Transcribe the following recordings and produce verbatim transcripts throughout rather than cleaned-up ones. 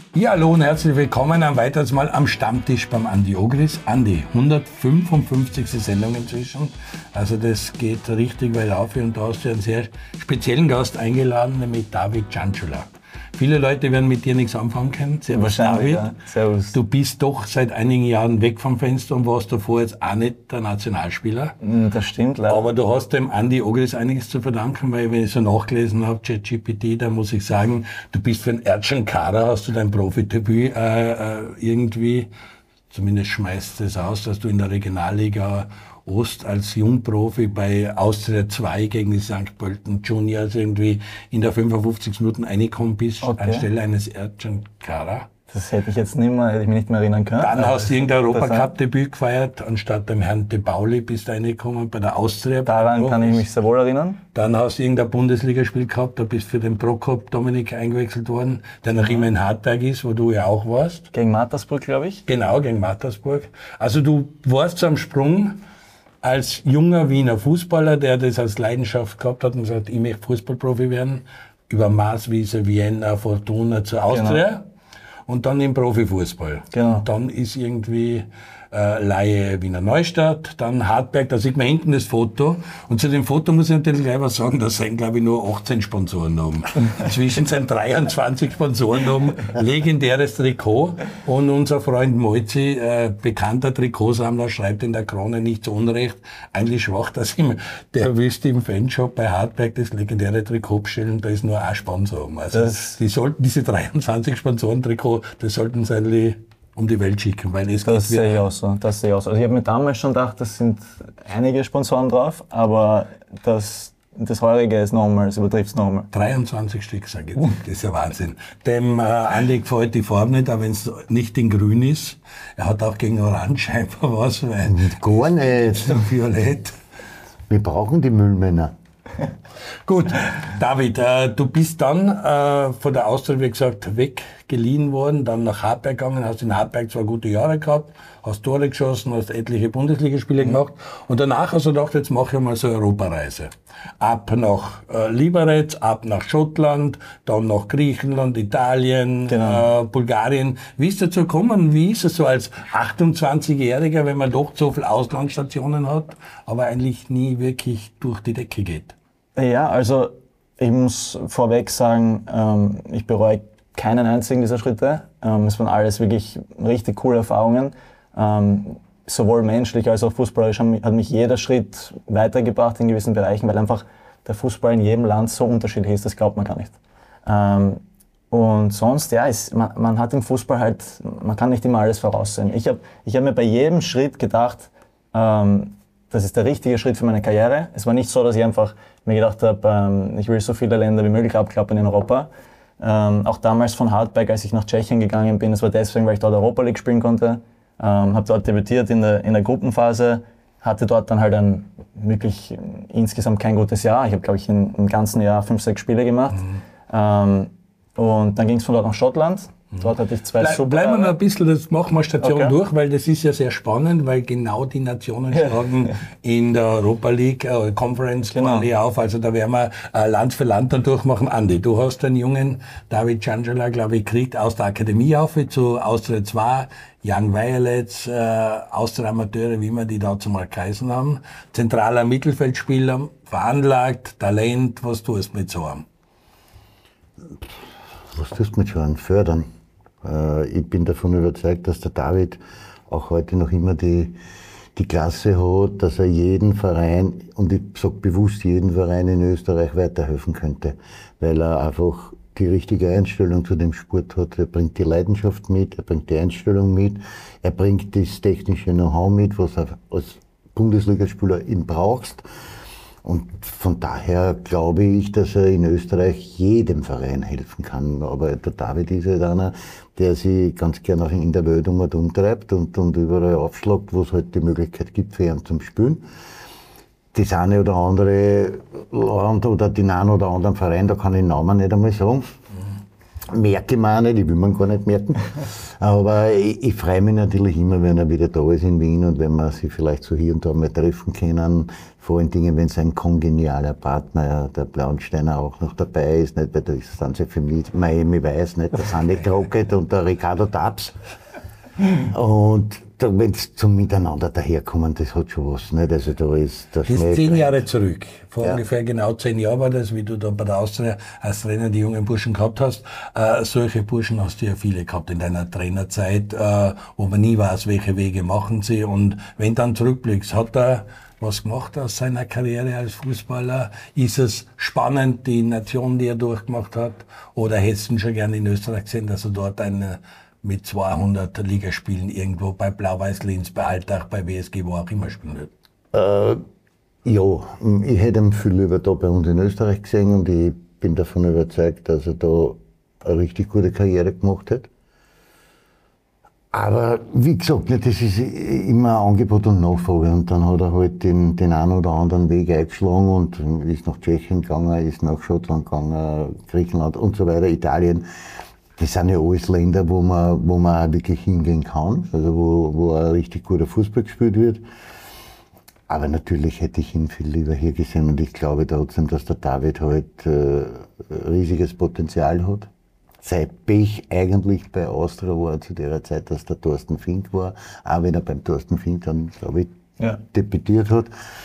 Ja, hallo und herzlich willkommen ein weiteres Mal am Stammtisch beim Andi Ogris. Andi, hundertfünfundfünfzigste Sendung inzwischen. Also das geht richtig weit auf und da hast du einen sehr speziellen Gast eingeladen, nämlich David Canciula. Viele Leute werden mit dir nichts anfangen können. Servus David. Ja. Servus. Du bist doch seit einigen Jahren weg vom Fenster und warst davor jetzt auch nicht der Nationalspieler. Das stimmt leider. Aber du hast dem Andi Ogris einiges zu verdanken, weil wenn ich so nachgelesen habe, ChatGPT, da muss ich sagen, du bist für einen Ercan Kara, hast du dein Profidebüt äh, äh, irgendwie, zumindest schmeißt es aus, dass du in der Regionalliga Ost als Jungprofi bei Austria zwei gegen die Sankt Pölten Juniors irgendwie in der fünfundfünfzig Minuten reingekommen bist, okay. Anstelle eines Ercan Kara. Das hätte ich jetzt nicht mehr, hätte ich mich nicht mehr erinnern können. Dann hast du irgendein Europacup-Debüt gefeiert, anstatt dem Herrn De Pauli bist du reingekommen bei der Austria. Daran kann ich mich sehr wohl erinnern. Dann hast du irgendein Bundesligaspiel gehabt, da bist du für den Prokop Dominik eingewechselt worden, der noch immer in Hartberg ist, wo du ja auch warst. Gegen Mattersburg, glaube ich. Genau, gegen Mattersburg. Also du warst so am Sprung als junger Wiener Fußballer, der das als Leidenschaft gehabt hat und gesagt, ich möchte Fußballprofi werden, über Maßwiese, Vienna, Fortuna zur Austria. Genau. Und dann im Profifußball. Genau. Und dann ist irgendwie äh, Laie Wiener Neustadt, dann Hartberg, da sieht man hinten das Foto. Und zu dem Foto muss ich natürlich gleich was sagen, da sind, glaube ich, nur achtzehn Sponsoren oben. Inzwischen sind dreiundzwanzig Sponsoren oben. Legendäres Trikot. Und unser Freund Moizi, äh, bekannter Trikotsammler, schreibt in der Krone nicht zu Unrecht, eigentlich schwach, dass ihm der wüsste im Fanshop bei Hartberg das legendäre Trikot bestellen, da ist nur ein Sponsor oben. Also das die sollten diese dreiundzwanzig Sponsoren-Trikot, das sollten sie eigentlich um die Welt schicken, weil es das sehe ich auch so. Das sehe ich auch so. Also ich habe mir damals schon gedacht, das sind einige Sponsoren drauf, aber das, das heurige ist nochmal, das übertrifft es nochmal. dreiundzwanzig Stück, sage ich. Das ist ja Wahnsinn. Dem äh, Andi gefällt die Farbe nicht, auch wenn es nicht in Grün ist. Er hat auch gegen Orange scheinbar was, weil gar nicht. Violett. Wir brauchen die Müllmänner. Gut, David, äh, du bist dann äh, von der Austria, wie gesagt, weggeliehen worden, dann nach Hartberg gegangen, hast in Hartberg zwei gute Jahre gehabt, hast Tore geschossen, hast etliche Bundesligaspiele mhm. gemacht und danach hast du gedacht, jetzt mache ich mal so eine Europareise. Ab nach äh, Liberec, ab nach Schottland, dann nach Griechenland, Italien, genau. äh, Bulgarien. Wie ist dazu gekommen? Wie ist es so als achtundzwanzigjähriger, wenn man doch so viele Auslandsstationen hat, aber eigentlich nie wirklich durch die Decke geht? Ja, also ich muss vorweg sagen, ähm, ich bereue keinen einzigen dieser Schritte. Ähm, es waren alles wirklich richtig coole Erfahrungen. Ähm, sowohl menschlich als auch fußballerisch hat mich jeder Schritt weitergebracht in gewissen Bereichen, weil einfach der Fußball in jedem Land so unterschiedlich ist, das glaubt man gar nicht. Ähm, und sonst, ja, ist, man, man hat im Fußball halt, man kann nicht immer alles voraussehen. Ich habe ich hab mir bei jedem Schritt gedacht, ähm, das ist der richtige Schritt für meine Karriere. Es war nicht so, dass ich einfach mir gedacht habe, ähm, ich will so viele Länder wie möglich abklappern in Europa. Ähm, auch damals von Hartberg, als ich nach Tschechien gegangen bin, das war deswegen, weil ich dort Europa League spielen konnte. Ähm, habe dort debütiert in der, in der Gruppenphase, hatte dort dann halt ein wirklich insgesamt kein gutes Jahr. Ich habe, glaube ich, in, im ganzen Jahr fünf, sechs Spiele gemacht. Mhm. Ähm, und dann ging es von dort nach Schottland. Dort hatte ich zwei Ble super Bleiben wir noch ein bisschen, das machen wir Station okay. durch, weil das ist ja sehr spannend, weil genau die Nationen schlagen in der Europa League äh, Conference genau. auf. Also da werden wir äh, Land für Land dann durchmachen. Andi, du hast einen jungen David Canciula, glaube ich, gekriegt aus der Akademie auf zu Austria zwei, Young Violets, äh, Austria Amateure, wie wir die da zumal geheißen haben. Zentraler Mittelfeldspieler, veranlagt, Talent, was tust du mit so einem? Was tust du mit so einem? Fördern. Ich bin davon überzeugt, dass der David auch heute noch immer die, die Klasse hat, dass er jeden Verein, und ich sage bewusst jeden Verein in Österreich weiterhelfen könnte, weil er einfach die richtige Einstellung zu dem Sport hat. Er bringt die Leidenschaft mit, er bringt die Einstellung mit, er bringt das technische Know-how mit, was er als Bundesligaspieler eben brauchst. Und von daher glaube ich, dass er in Österreich jedem Verein helfen kann. Aber der David ist halt einer, der sich ganz gerne auch in der Welt um und umtreibt und, und überall aufschlägt, wo es halt die Möglichkeit gibt für ihn zum Spielen. Das eine oder andere Land oder den einen oder anderen Verein, da kann ich den Namen nicht einmal sagen. merke ich mir auch nicht, ich will mir gar nicht merken. Aber ich, ich freue mich natürlich immer, wenn er wieder da ist in Wien und wenn wir sich vielleicht so hier und da mal treffen können. Vor allen Dingen, wenn sein kongenialer Partner, der Blaunsteiner, auch noch dabei ist. Nicht? Weil da sind sie für mich Miami Weiß, nicht? Der Sandy Crockett und der Ricardo Taps. Und wenn sie zum Miteinander daherkommen, das hat schon was. Nicht? Also da ist der Das ist zehn Jahre zurück. Vor ja. ungefähr genau zehn Jahren war das, wie du da bei der Austria als Trainer die jungen Burschen gehabt hast. Äh, solche Burschen hast du ja viele gehabt in deiner Trainerzeit, äh, wo man nie weiß, welche Wege machen sie. Und wenn du dann zurückblickst, hat er was gemacht aus seiner Karriere als Fußballer? Ist es spannend, die Nation, die er durchgemacht hat? Oder hättest du ihn schon gerne in Österreich gesehen, dass er dort eine mit zweihundert Ligaspielen irgendwo bei Blau-Weiß-Linz, bei Altach, bei W S G, wo auch immer spielen wird? Äh, ja, ich hätte ihn viel lieber da bei uns in Österreich gesehen und ich bin davon überzeugt, dass er da eine richtig gute Karriere gemacht hat. Aber wie gesagt, das ist immer Angebot und Nachfrage und dann hat er halt den, den einen oder anderen Weg eingeschlagen und ist nach Tschechien gegangen, ist nach Schottland gegangen, Griechenland und so weiter, Italien. Das sind ja alles Länder, wo man, wo man auch wirklich hingehen kann, also wo, wo ein richtig guter Fußball gespielt wird. Aber natürlich hätte ich ihn viel lieber hier gesehen und ich glaube trotzdem, dass der David halt äh, riesiges Potenzial hat. Sein Pech eigentlich bei Austria war zu der Zeit, dass der Thorsten Fink war, auch wenn er beim Thorsten Fink dann, glaube ich, ja. debütiert hat.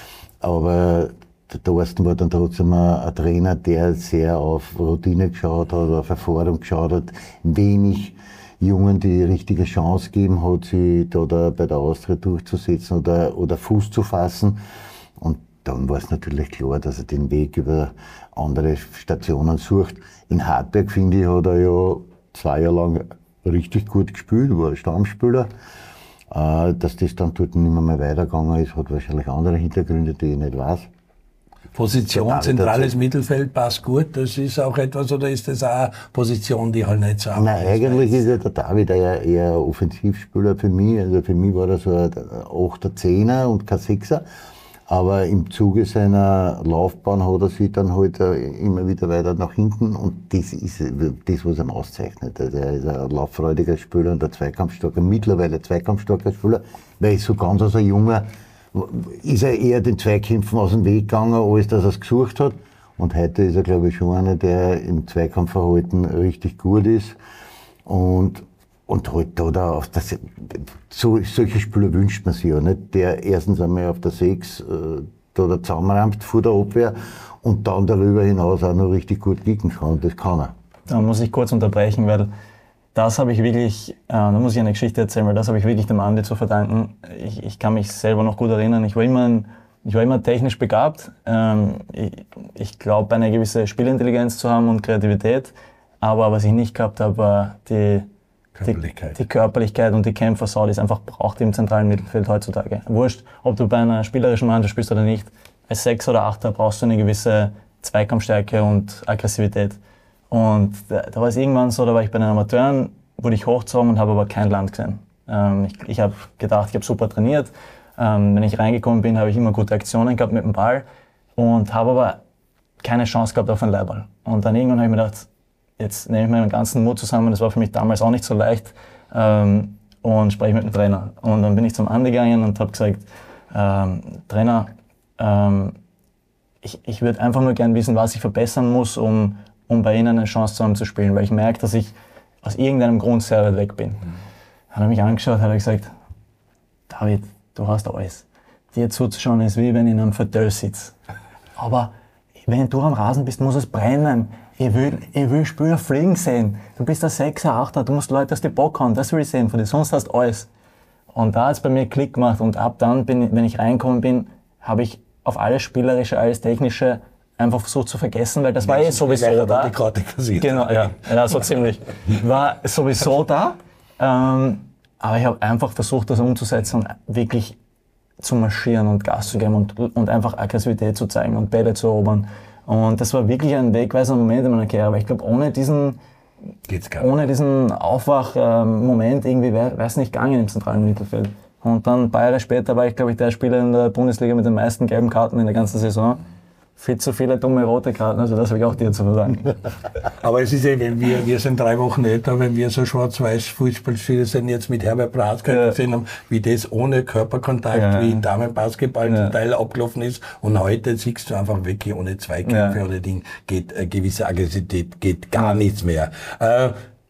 Aber der Thorsten war dann trotzdem ein, ein Trainer, der sehr auf Routine geschaut hat, auf Erfahrung geschaut hat, wenig Jungen die richtige Chance gegeben hat, sie da, da bei der Austria durchzusetzen oder, oder Fuß zu fassen. Und dann war es natürlich klar, dass er den Weg über andere Stationen sucht. In Hartberg, finde ich, hat er ja zwei Jahre lang richtig gut gespielt, war ein Stammspieler. Äh, dass das dann dort nicht mehr, mehr weitergegangen ist, hat wahrscheinlich andere Hintergründe, die ich nicht weiß. Position, zentrales Mittelfeld passt gut, das ist auch etwas, oder ist das auch eine Position, die halt nicht so Nein, eigentlich ist ja der David eher, eher ein Offensivspieler für mich. Also für mich war er so ein achter, zehner und kein sechser. Aber im Zuge seiner Laufbahn hat er sich dann halt immer wieder weiter nach hinten und das ist das, was ihn auszeichnet. Also er ist ein lauffreudiger Spieler und ein zweikampfstarker, mittlerweile zweikampfstarker Spieler, weil so ganz als ein Junger ist er eher den Zweikämpfen aus dem Weg gegangen, als dass er es gesucht hat. Und heute ist er, glaube ich, schon einer, der im Zweikampfverhalten richtig gut ist. Und, und halt da, da auf das, so, solche Spieler wünscht man sich ja nicht. Der erstens einmal auf der sechs äh, da der zusammenrammt vor der Abwehr und dann darüber hinaus auch noch richtig gut kicken kann. Das kann er. Da muss ich kurz unterbrechen, weil das habe ich wirklich, äh, da muss ich eine Geschichte erzählen, weil das habe ich wirklich dem Andi zu verdanken. Ich, ich kann mich selber noch gut erinnern. Ich war immer, ein, ich war immer technisch begabt. Ähm, ich ich glaube, eine gewisse Spielintelligenz zu haben und Kreativität. Aber was ich nicht gehabt habe, war die Körperlichkeit. Die, die Körperlichkeit und die Kämpfersau, die es einfach braucht im zentralen Mittelfeld heutzutage. Wurscht, ob du bei einer spielerischen Mannschaft spielst oder nicht. Als Sechser oder Achter brauchst du eine gewisse Zweikampfstärke und Aggressivität. Und da, da war es irgendwann so, da war ich bei den Amateuren, wurde ich hochgezogen und habe aber kein Land gesehen. Ähm, ich ich habe gedacht, ich habe super trainiert. Ähm, wenn ich reingekommen bin, habe ich immer gute Aktionen gehabt mit dem Ball und habe aber keine Chance gehabt auf einen Leihball. Und dann irgendwann habe ich mir gedacht, jetzt nehme ich meinen ganzen Mut zusammen, das war für mich damals auch nicht so leicht, ähm, und spreche mit dem Trainer. Und dann bin ich zum Andi gegangen und habe gesagt, ähm, Trainer, ähm, ich, ich würde einfach nur gern wissen, was ich verbessern muss, um um bei ihnen eine Chance zu haben zu spielen, weil ich merke, dass ich aus irgendeinem Grund sehr weit weg bin. Mhm. Dann hat er mich angeschaut, hat er gesagt, David, du hast alles. Dir zuzuschauen ist wie wenn ich in einem Fauteuil sitze. Aber wenn du am Rasen bist, muss es brennen. Ich will, ich will Spieler fliegen sehen. Du bist ein Sechser, Achter, du musst Leute aus dir Bock haben, das will ich sehen von dir, sonst hast du alles. Und da hat es bei mir Klick gemacht und ab dann, bin, wenn ich reingekommen bin, habe ich auf alles Spielerische, alles Technische einfach versucht zu vergessen, weil das war eh sowieso da. Die Karte kassiert. Genau, ja, ja, so ziemlich. War sowieso da, ähm, aber ich habe einfach versucht, das umzusetzen und wirklich zu marschieren und Gas zu geben und, und einfach Aggressivität zu zeigen und Bälle zu erobern. Und das war wirklich ein wegweisender Moment in meiner Karriere, aber ich glaube, ohne diesen, Geht's gar nicht. ohne diesen Aufwach-Moment irgendwie wäre es nicht gegangen im zentralen Mittelfeld. Und dann ein paar Jahre später war ich, glaube ich, der Spieler in der Bundesliga mit den meisten gelben Karten in der ganzen Saison. viel zu viele dumme rote Karten, also das will ich auch dir zu sagen. Aber es ist ja, wenn wir, wir sind drei Wochen älter, wenn wir so schwarz-weiß Fußballspiele sind, jetzt mit Herbert Bratzke ja. gesehen haben, wie das ohne Körperkontakt, ja. wie Damenbasketball ja. zum Teil abgelaufen ist. Und heute siehst du einfach wirklich ohne Zweikämpfe ja. oder Ding, geht äh, gewisse Aggressivität, geht gar ja. nichts mehr. Äh,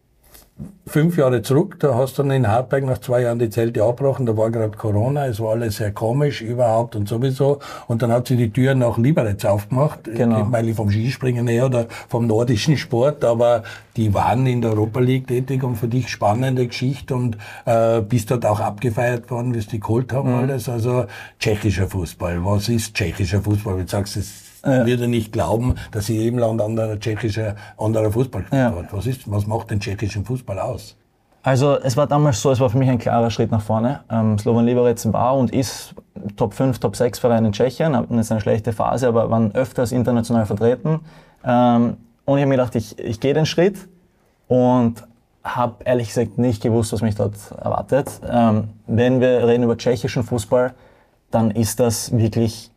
Fünf Jahre zurück, da hast du dann in Hartberg nach zwei Jahren die Zelte abgebrochen, da war gerade Corona, es war alles sehr komisch überhaupt und sowieso. Und dann hat sie die Tür nach Liberec aufgemacht, genau. weil ich vom Skispringen her oder vom nordischen Sport, aber die waren in der Europa League tätig und für dich spannende Geschichte und äh, bist dort auch abgefeiert worden, wie es die geholt haben mhm. alles. Also tschechischer Fußball, was ist tschechischer Fußball? Du sagst, es Ja. würde nicht glauben, dass in jedem Land anderer tschechischer, anderer Fußball gespielt ja. wird. Was ist, was macht den tschechischen Fußball aus? Also, es war damals so, es war für mich ein klarer Schritt nach vorne. Ähm, Slovan Liberec war und ist Top fünf, Top sechs Verein in Tschechien, hatten jetzt eine schlechte Phase, aber waren öfters international vertreten. Ähm, und ich habe mir gedacht, ich, ich gehe den Schritt und habe ehrlich gesagt nicht gewusst, was mich dort erwartet. Ähm, wenn wir reden über tschechischen Fußball, dann ist das wirklich,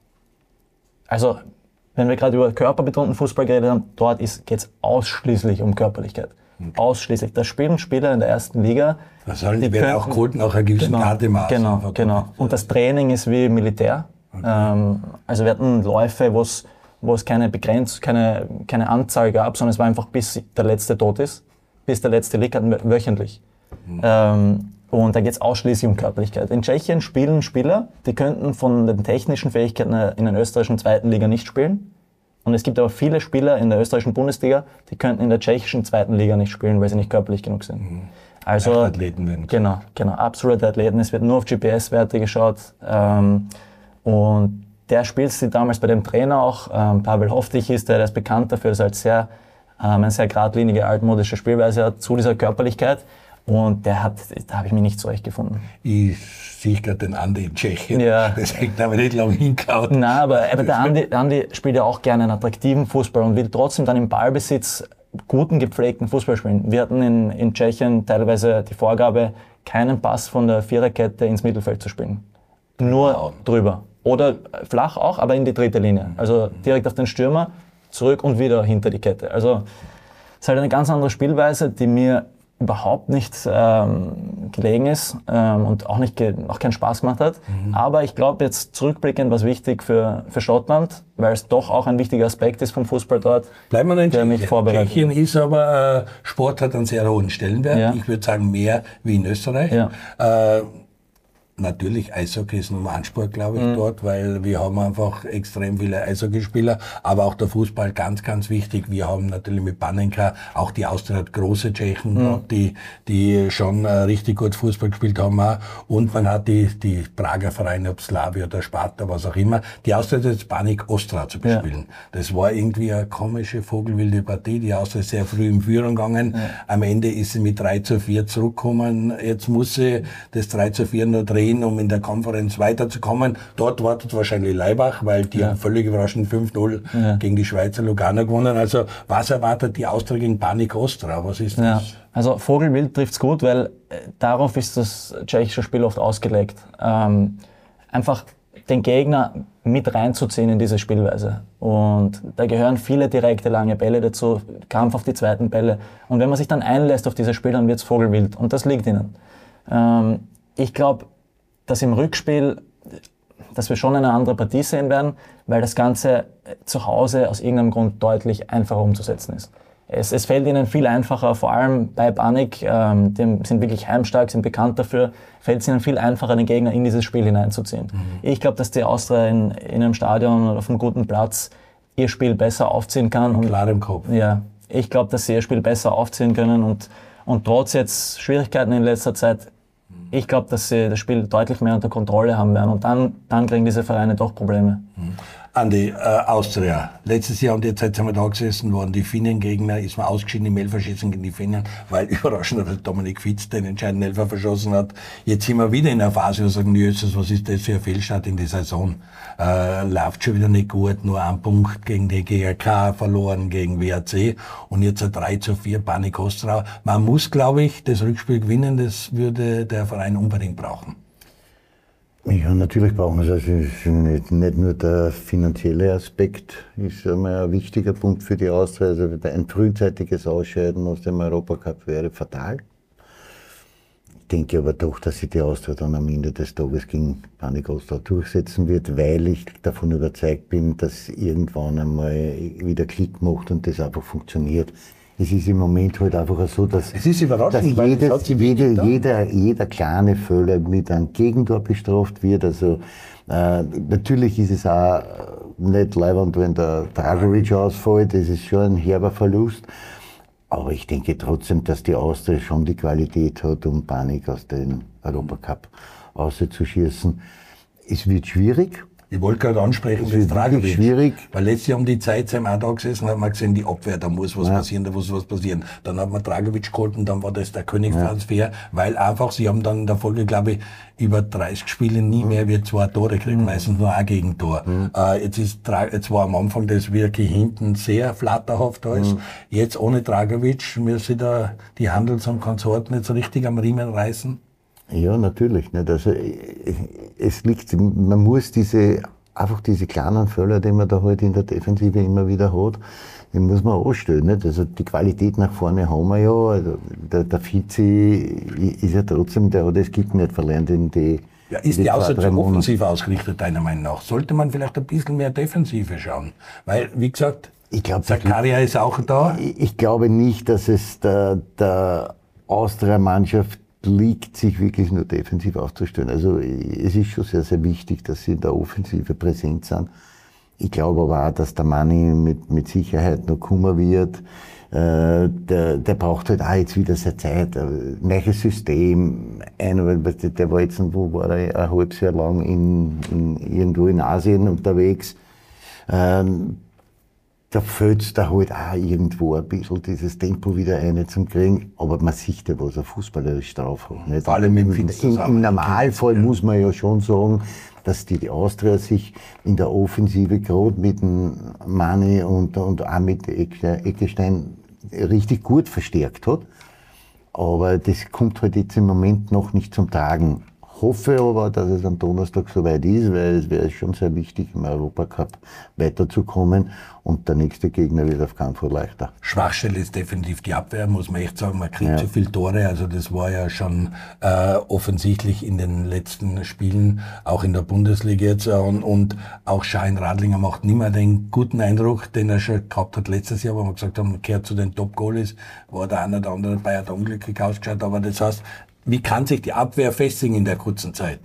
also, wenn wir gerade über körperbetonten Fußball geredet haben, dort geht es ausschließlich um Körperlichkeit. Okay. Ausschließlich. Da spielen Spieler in der ersten Liga. Das heißt, die werden auch geholt nach einer gewissen genau, Gardemaß. Genau, genau. Und das Training ist wie Militär. Okay. Ähm, also wir hatten Läufe, wo es wo es keine Begrenzung, keine, keine Anzahl gab, sondern es war einfach bis der Letzte tot ist, bis der Letzte liegt, hatten wir wöchentlich. Mhm. Ähm, Und da geht es ausschließlich um Körperlichkeit. In Tschechien spielen Spieler, die könnten von den technischen Fähigkeiten in der österreichischen zweiten Liga nicht spielen. Und es gibt aber viele Spieler in der österreichischen Bundesliga, die könnten in der tschechischen zweiten Liga nicht spielen, weil sie nicht körperlich genug sind. Mhm. Also Athleten werden. Genau, genau, absolute Athleten. Es wird nur auf G P S-Werte geschaut. Ähm, und der spielt sie damals bei dem Trainer auch. Ähm, Pavel Hovtich ist der, der ist bekannt dafür, dass er halt sehr, ähm, eine sehr geradlinige, altmodische Spielweise hat zu dieser Körperlichkeit. Und der hat, da habe ich mich nicht zurechtgefunden. Ich sehe gerade den Andi in Tschechien. Ja. Deswegen habe ich nicht lange hingehauen. Nein, aber, aber der Andi, Andi spielt ja auch gerne einen attraktiven Fußball und will trotzdem dann im Ballbesitz guten, gepflegten Fußball spielen. Wir hatten in, in Tschechien teilweise die Vorgabe, keinen Pass von der Viererkette ins Mittelfeld zu spielen. Nur wow. drüber. Oder flach auch, aber in die dritte Linie. Also direkt auf den Stürmer, zurück und wieder hinter die Kette. Also es ist halt eine ganz andere Spielweise, die mir überhaupt nicht ähm, gelegen ist ähm, und auch, nicht ge- auch keinen Spaß gemacht hat. Mhm. Aber ich glaube, jetzt zurückblickend war es wichtig für, für Schottland, weil es doch auch ein wichtiger Aspekt ist vom Fußball dort. Bleiben wir in der mich vorbereitet. Tschechien ist aber, äh, Sport hat einen sehr hohen Stellenwert. Ja. Ich würde sagen, mehr wie in Österreich. Ja. Äh, Natürlich, Eishockey ist Nummer eins Sport, glaube ich, mhm. dort, weil wir haben einfach extrem viele Eishockeyspieler, aber auch der Fußball ganz, ganz wichtig. Wir haben natürlich mit Panenka, auch die Austria hat große Tschechen, mhm. die, die schon äh, richtig gut Fußball gespielt haben auch. Und man hat die, die Prager Vereine, ob Slavia oder Sparta, was auch immer. Die Austria hat jetzt Baník Ostrava zu bespielen. Ja. Das war irgendwie eine komische, vogelwilde Partie. Die Austria ist sehr früh in Führung gegangen. Ja. Am Ende ist sie mit drei zu vier zurückgekommen. Jetzt muss sie das drei zu vier noch drehen, um in der Konferenz weiterzukommen. Dort wartet wahrscheinlich Leibach, weil die ja. haben völlig überraschend fünf null ja. gegen die Schweizer Lugano gewonnen. Also was erwartet die Austria gegen Baník Ostrava? Was ist das? Ja. Also Vogelwild trifft's gut, weil äh, darauf ist das tschechische Spiel oft ausgelegt. Ähm, einfach den Gegner mit reinzuziehen in diese Spielweise. Und da gehören viele direkte lange Bälle dazu, Kampf auf die zweiten Bälle. Und wenn man sich dann einlässt auf dieses Spiel, dann wird's Vogelwild. Und das liegt ihnen. Ähm, ich glaube, dass im Rückspiel, dass wir schon eine andere Partie sehen werden, weil das Ganze zu Hause aus irgendeinem Grund deutlich einfacher umzusetzen ist. Es, es fällt ihnen viel einfacher, vor allem bei Baník, ähm, die sind wirklich heimstark, sind bekannt dafür, fällt es ihnen viel einfacher, den Gegner in dieses Spiel hineinzuziehen. Mhm. Ich glaube, dass die Austria in, in einem Stadion oder auf einem guten Platz ihr Spiel besser aufziehen kann. Und klar im Kopf. Ja, ich glaube, dass sie ihr Spiel besser aufziehen können und, und trotz jetzt Schwierigkeiten in letzter Zeit, ich glaube, dass sie das Spiel deutlich mehr unter Kontrolle haben werden und dann, dann kriegen diese Vereine doch Probleme. Mhm. Andi, äh, Austria. Letztes Jahr und jetzt sind wir da gesessen, waren die Finnen-Gegner, ist man ausgeschieden im Elferschießen gegen die Finnen, weil überraschend Dominik Fitz den entscheidenden Elfer verschossen hat. Jetzt sind wir wieder in einer Phase, wo wir sagen, Jesus, was ist das für ein Fehlstart in die Saison? Äh, läuft schon wieder nicht gut, nur ein Punkt gegen die G R K verloren, gegen W A C und jetzt ein drei zu vier Baník Ostrava. Man muss, glaube ich, das Rückspiel gewinnen, das würde der Verein unbedingt brauchen. Ja, natürlich brauchen wir es. Also nicht, nicht nur der finanzielle Aspekt ist einmal ein wichtiger Punkt für die Austria. Also ein frühzeitiges Ausscheiden aus dem Europacup wäre fatal. Ich denke aber doch, dass sich die Austria dann am Ende des Tages gegen Banik Ostrava durchsetzen wird, weil ich davon überzeugt bin, dass irgendwann einmal wieder Klick macht und das einfach funktioniert. Es ist im Moment halt einfach so, dass, es ist überraschend, dass jedes, jede, jeder, jeder kleine Fehler mit einem Gegentor bestraft wird. Also äh, natürlich ist es auch nicht leibend, wenn der Dragovic ausfällt, das ist schon ein herber Verlust. Aber ich denke trotzdem, dass die Austria schon die Qualität hat, um Banik aus dem Europacup rauszuschießen. Es wird schwierig. Ich wollte gerade ansprechen, Es das wird Dragovic. schwierig. Weil letztes Jahr um die Zeit sind wir auch da gesessen und haben wir gesehen, die Abwehr, da muss was Ja. passieren, da muss was passieren. Dann hat man Dragovic geholt und dann war das der Königstransfer, ja. Weil einfach, sie haben dann in der Folge, glaube ich, über dreißig Spiele nie mehr wie zwei Tore gekriegt, mhm. meistens nur ein Gegentor. Mhm. Äh, jetzt ist, jetzt war am Anfang das wirklich hinten sehr flatterhaft alles. Mhm. Jetzt ohne Dragovic müssen da die Handels- und Konsorten jetzt richtig am Riemen reißen. Ja, natürlich. Nicht. Also, es liegt, man muss diese, einfach diese kleinen Fehler, die man da halt in der Defensive immer wieder hat, die muss man anstellen. Nicht? Also die Qualität nach vorne haben wir ja. Also der, der Vize ist ja trotzdem, der hat das Kick nicht verlernt in die. Ja, ist die, die außer zu offensiv ausgerichtet, deiner Meinung nach? Sollte man vielleicht ein bisschen mehr Defensive schauen? Weil, wie gesagt, ich glaub, Zakaria ist auch da. Ich, ich glaube nicht, dass es der, der Austria-Mannschaft liegt, sich wirklich nur defensiv aufzustellen. Also es ist schon sehr, sehr wichtig, dass sie in der Offensive präsent sind. Ich glaube aber auch, dass der Manni mit, mit Sicherheit noch kommen wird. Äh, der, der braucht halt auch jetzt wieder seine Zeit. Ein neues System. Einer, der war jetzt, wo war er, ein halbes Jahr lang in, in, irgendwo in Asien unterwegs. Ähm, Da fällt es da halt auch irgendwo ein bisschen dieses Tempo wieder rein zum kriegen. Aber man sieht ja, was er fußballerisch drauf hat. Nicht? Vor allem mit dem Im, Im Normalfall ja. muss man ja schon sagen, dass die, die Austria sich in der Offensive gerade mit dem Mani und, und auch mit Eckestein richtig gut verstärkt hat. Aber das kommt halt jetzt im Moment noch nicht zum Tragen. Hoffe aber, dass es am Donnerstag soweit ist, weil es wäre schon sehr wichtig, im Europacup weiterzukommen und der nächste Gegner wird auf keinen Fall leichter. Schwachstelle ist definitiv die Abwehr, muss man echt sagen. Man kriegt ja. zu viele Tore, also das war ja schon äh, offensichtlich in den letzten Spielen, auch in der Bundesliga jetzt. Und, und auch Schein Radlinger macht nicht mehr den guten Eindruck, den er schon gehabt hat letztes Jahr, wo wir gesagt haben, gehört zu den Top-Goalies, war der eine oder andere dabei, hat unglücklich ausgeschaut, aber das heißt, wie kann sich die Abwehr festigen in der kurzen Zeit?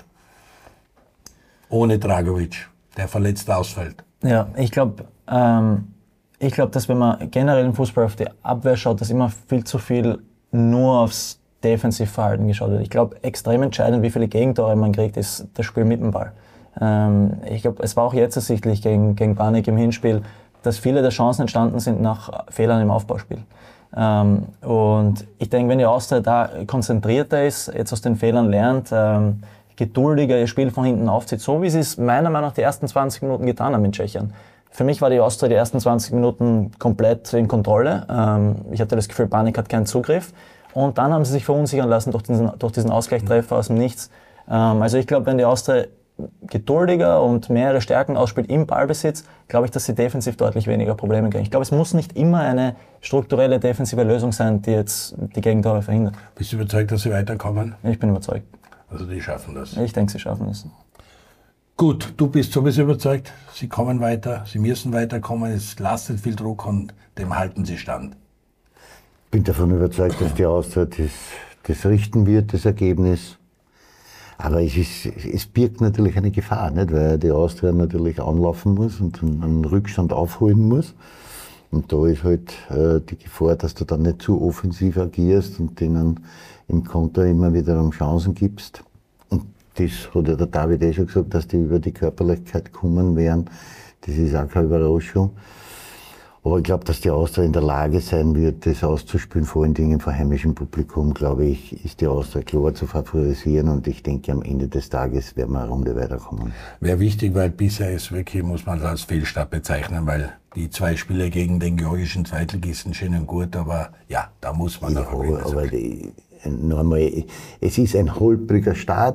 Ohne Dragovic, der verletzt ausfällt. Ja, ich glaube, ähm, ich glaube, dass wenn man generell im Fußball auf die Abwehr schaut, dass immer viel zu viel nur aufs Defensivverhalten geschaut wird. Ich glaube, extrem entscheidend, wie viele Gegentore man kriegt, ist das Spiel mit dem Ball. Ähm, ich glaube, es war auch jetzt ersichtlich gegen, gegen Banik im Hinspiel, dass viele der Chancen entstanden sind nach Fehlern im Aufbauspiel. Ähm, und ich denke, wenn die Austria da konzentrierter ist, jetzt aus den Fehlern lernt, ähm, geduldiger ihr Spiel von hinten aufzieht, so wie sie es meiner Meinung nach die ersten zwanzig Minuten getan haben in Tschechien. Für mich war die Austria die ersten zwanzig Minuten komplett in Kontrolle. Ähm, ich hatte das Gefühl, Banik hat keinen Zugriff. Und dann haben sie sich verunsichern lassen durch diesen, durch diesen Ausgleichstreffer aus dem Nichts. Ähm, also ich glaube, wenn die Austria geduldiger und mehrere Stärken ausspielt im Ballbesitz, glaube ich, dass sie defensiv deutlich weniger Probleme kriegen. Ich glaube, es muss nicht immer eine strukturelle defensive Lösung sein, die jetzt die Gegentore verhindert. Bist du überzeugt, dass sie weiterkommen? Ich bin überzeugt. Also die schaffen das? Ich denke, sie schaffen das. Gut, du bist sowieso überzeugt, sie kommen weiter, sie müssen weiterkommen, es lastet viel Druck und dem halten sie stand. Ich bin davon überzeugt, dass die Austria das, das richten wird, das Ergebnis. Aber es, ist, es birgt natürlich eine Gefahr, nicht? Weil die Austria natürlich anlaufen muss und einen Rückstand aufholen muss. Und da ist halt äh, die Gefahr, dass du dann nicht zu offensiv agierst und denen im Konter immer wieder Chancen gibst. Und das hat ja der David eh schon gesagt, dass die über die Körperlichkeit kommen werden. Das ist auch keine Überraschung. Aber ich glaube, dass die Austria in der Lage sein wird, das auszuspielen, vor allen Dingen vor heimischem Publikum, glaube ich, ist die Austria klar zu favorisieren und ich denke, am Ende des Tages werden wir eine Runde weiterkommen. Wäre wichtig, weil bisher ist wirklich, muss man das als Fehlstart bezeichnen, weil die zwei Spiele gegen den georgischen Zweitligisten schön und gut, aber ja, da muss man ja, noch gewinnen. Aber die, noch einmal, es ist ein holpriger Start.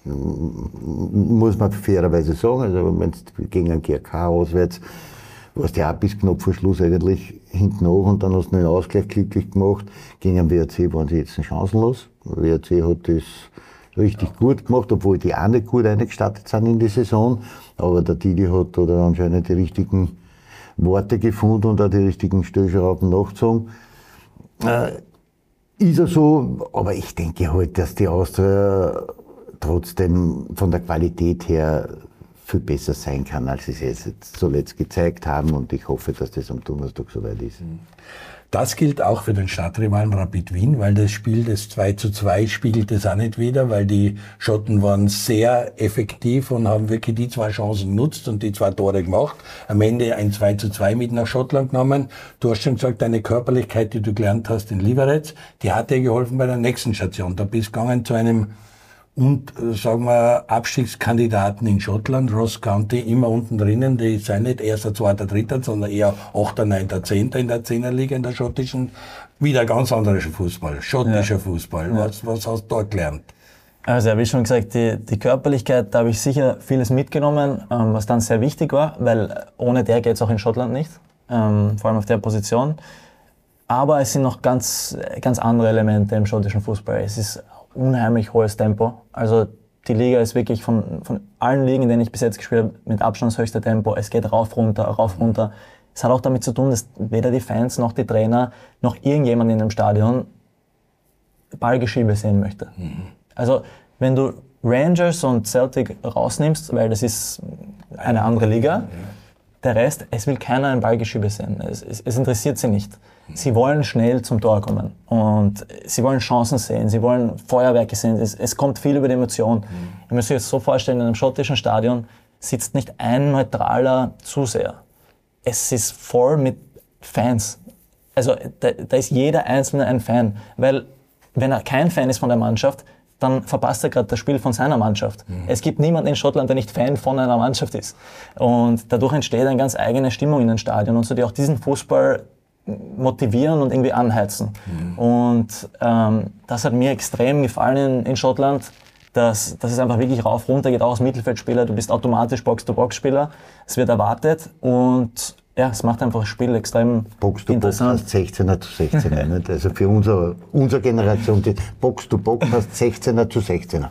muss man fairerweise sagen. Also wenn du gegen einen G R K auswärts, warst du ja auch bis knapp vor Schluss eigentlich hinten nach und dann hast du einen Ausgleich glücklich gemacht. Gegen den W R C waren sie jetzt chancenlos. Der W R C hat das richtig ja. gut gemacht, obwohl die auch nicht gut eingestartet sind in die Saison. Aber der Didi hat da anscheinend die richtigen Worte gefunden und auch die richtigen Stellschrauben nachgezogen. Äh, ist er so, aber ich denke halt, dass die Austria trotzdem von der Qualität her viel besser sein kann, als sie es jetzt zuletzt gezeigt haben und ich hoffe, dass das am Donnerstag soweit ist. Das gilt auch für den Stadtrivalen Rapid Wien, weil das Spiel des zwei zu zwei spiegelt es auch nicht wieder, weil die Schotten waren sehr effektiv und haben wirklich die zwei Chancen genutzt und die zwei Tore gemacht. Am Ende ein zwei zu zwei mit nach Schottland genommen. Du hast schon gesagt, deine Körperlichkeit, die du gelernt hast in Liberec, die hat dir geholfen bei der nächsten Station. Da bist du gegangen zu einem und, sagen wir, Abstiegskandidaten in Schottland, Ross County, immer unten drinnen, die sind nicht erster, zweiter, dritter, sondern eher achter, neunter, zehnter in der Zehnerliga in der schottischen. Wieder ganz anderer Fußball, schottischer ja. Fußball. Ja. Was, was hast du dort gelernt? Also, wie schon gesagt, die, die Körperlichkeit, da habe ich sicher vieles mitgenommen, ähm, was dann sehr wichtig war, weil ohne der geht es auch in Schottland nicht, ähm, vor allem auf der Position. Aber es sind noch ganz, ganz andere Elemente im schottischen Fußball. Es ist unheimlich hohes Tempo. Also die Liga ist wirklich von, von allen Ligen, in denen ich bis jetzt gespielt habe, mit Abstand das höchste Tempo. Es geht rauf, runter, rauf, runter. Es hat auch damit zu tun, dass weder die Fans noch die Trainer noch irgendjemand in dem Stadion Ballgeschiebe sehen möchte. Mhm. Also wenn du Rangers und Celtic rausnimmst, weil das ist eine andere Liga, der Rest, es will keiner ein Ballgeschiebe sehen. Es, es, es interessiert sie nicht. Sie wollen schnell zum Tor kommen und sie wollen Chancen sehen, sie wollen Feuerwerke sehen. Es, es kommt viel über die Emotion. Mhm. Ihr müsst euch das so vorstellen, in einem schottischen Stadion sitzt nicht ein neutraler Zuseher. Es ist voll mit Fans. Also da, da ist jeder Einzelne ein Fan, weil wenn er kein Fan ist von der Mannschaft, dann verpasst er gerade das Spiel von seiner Mannschaft. Mhm. Es gibt niemanden in Schottland, der nicht Fan von einer Mannschaft ist. Und dadurch entsteht eine ganz eigene Stimmung in den Stadien und so, die auch diesen Fußball motivieren und irgendwie anheizen. Mhm. Und ähm, das hat mir extrem gefallen in, in Schottland, dass, dass es einfach wirklich rauf, runter geht, auch als Mittelfeldspieler, du bist automatisch Box-to-Box-Spieler, es wird erwartet und ja, es macht einfach das Spiel extrem Box to interessant. Box heißt sechzehner zu sechzehner. Nicht? Also für unsere, unsere Generation, die Box to Box heißt sechzehner zu sechzehner.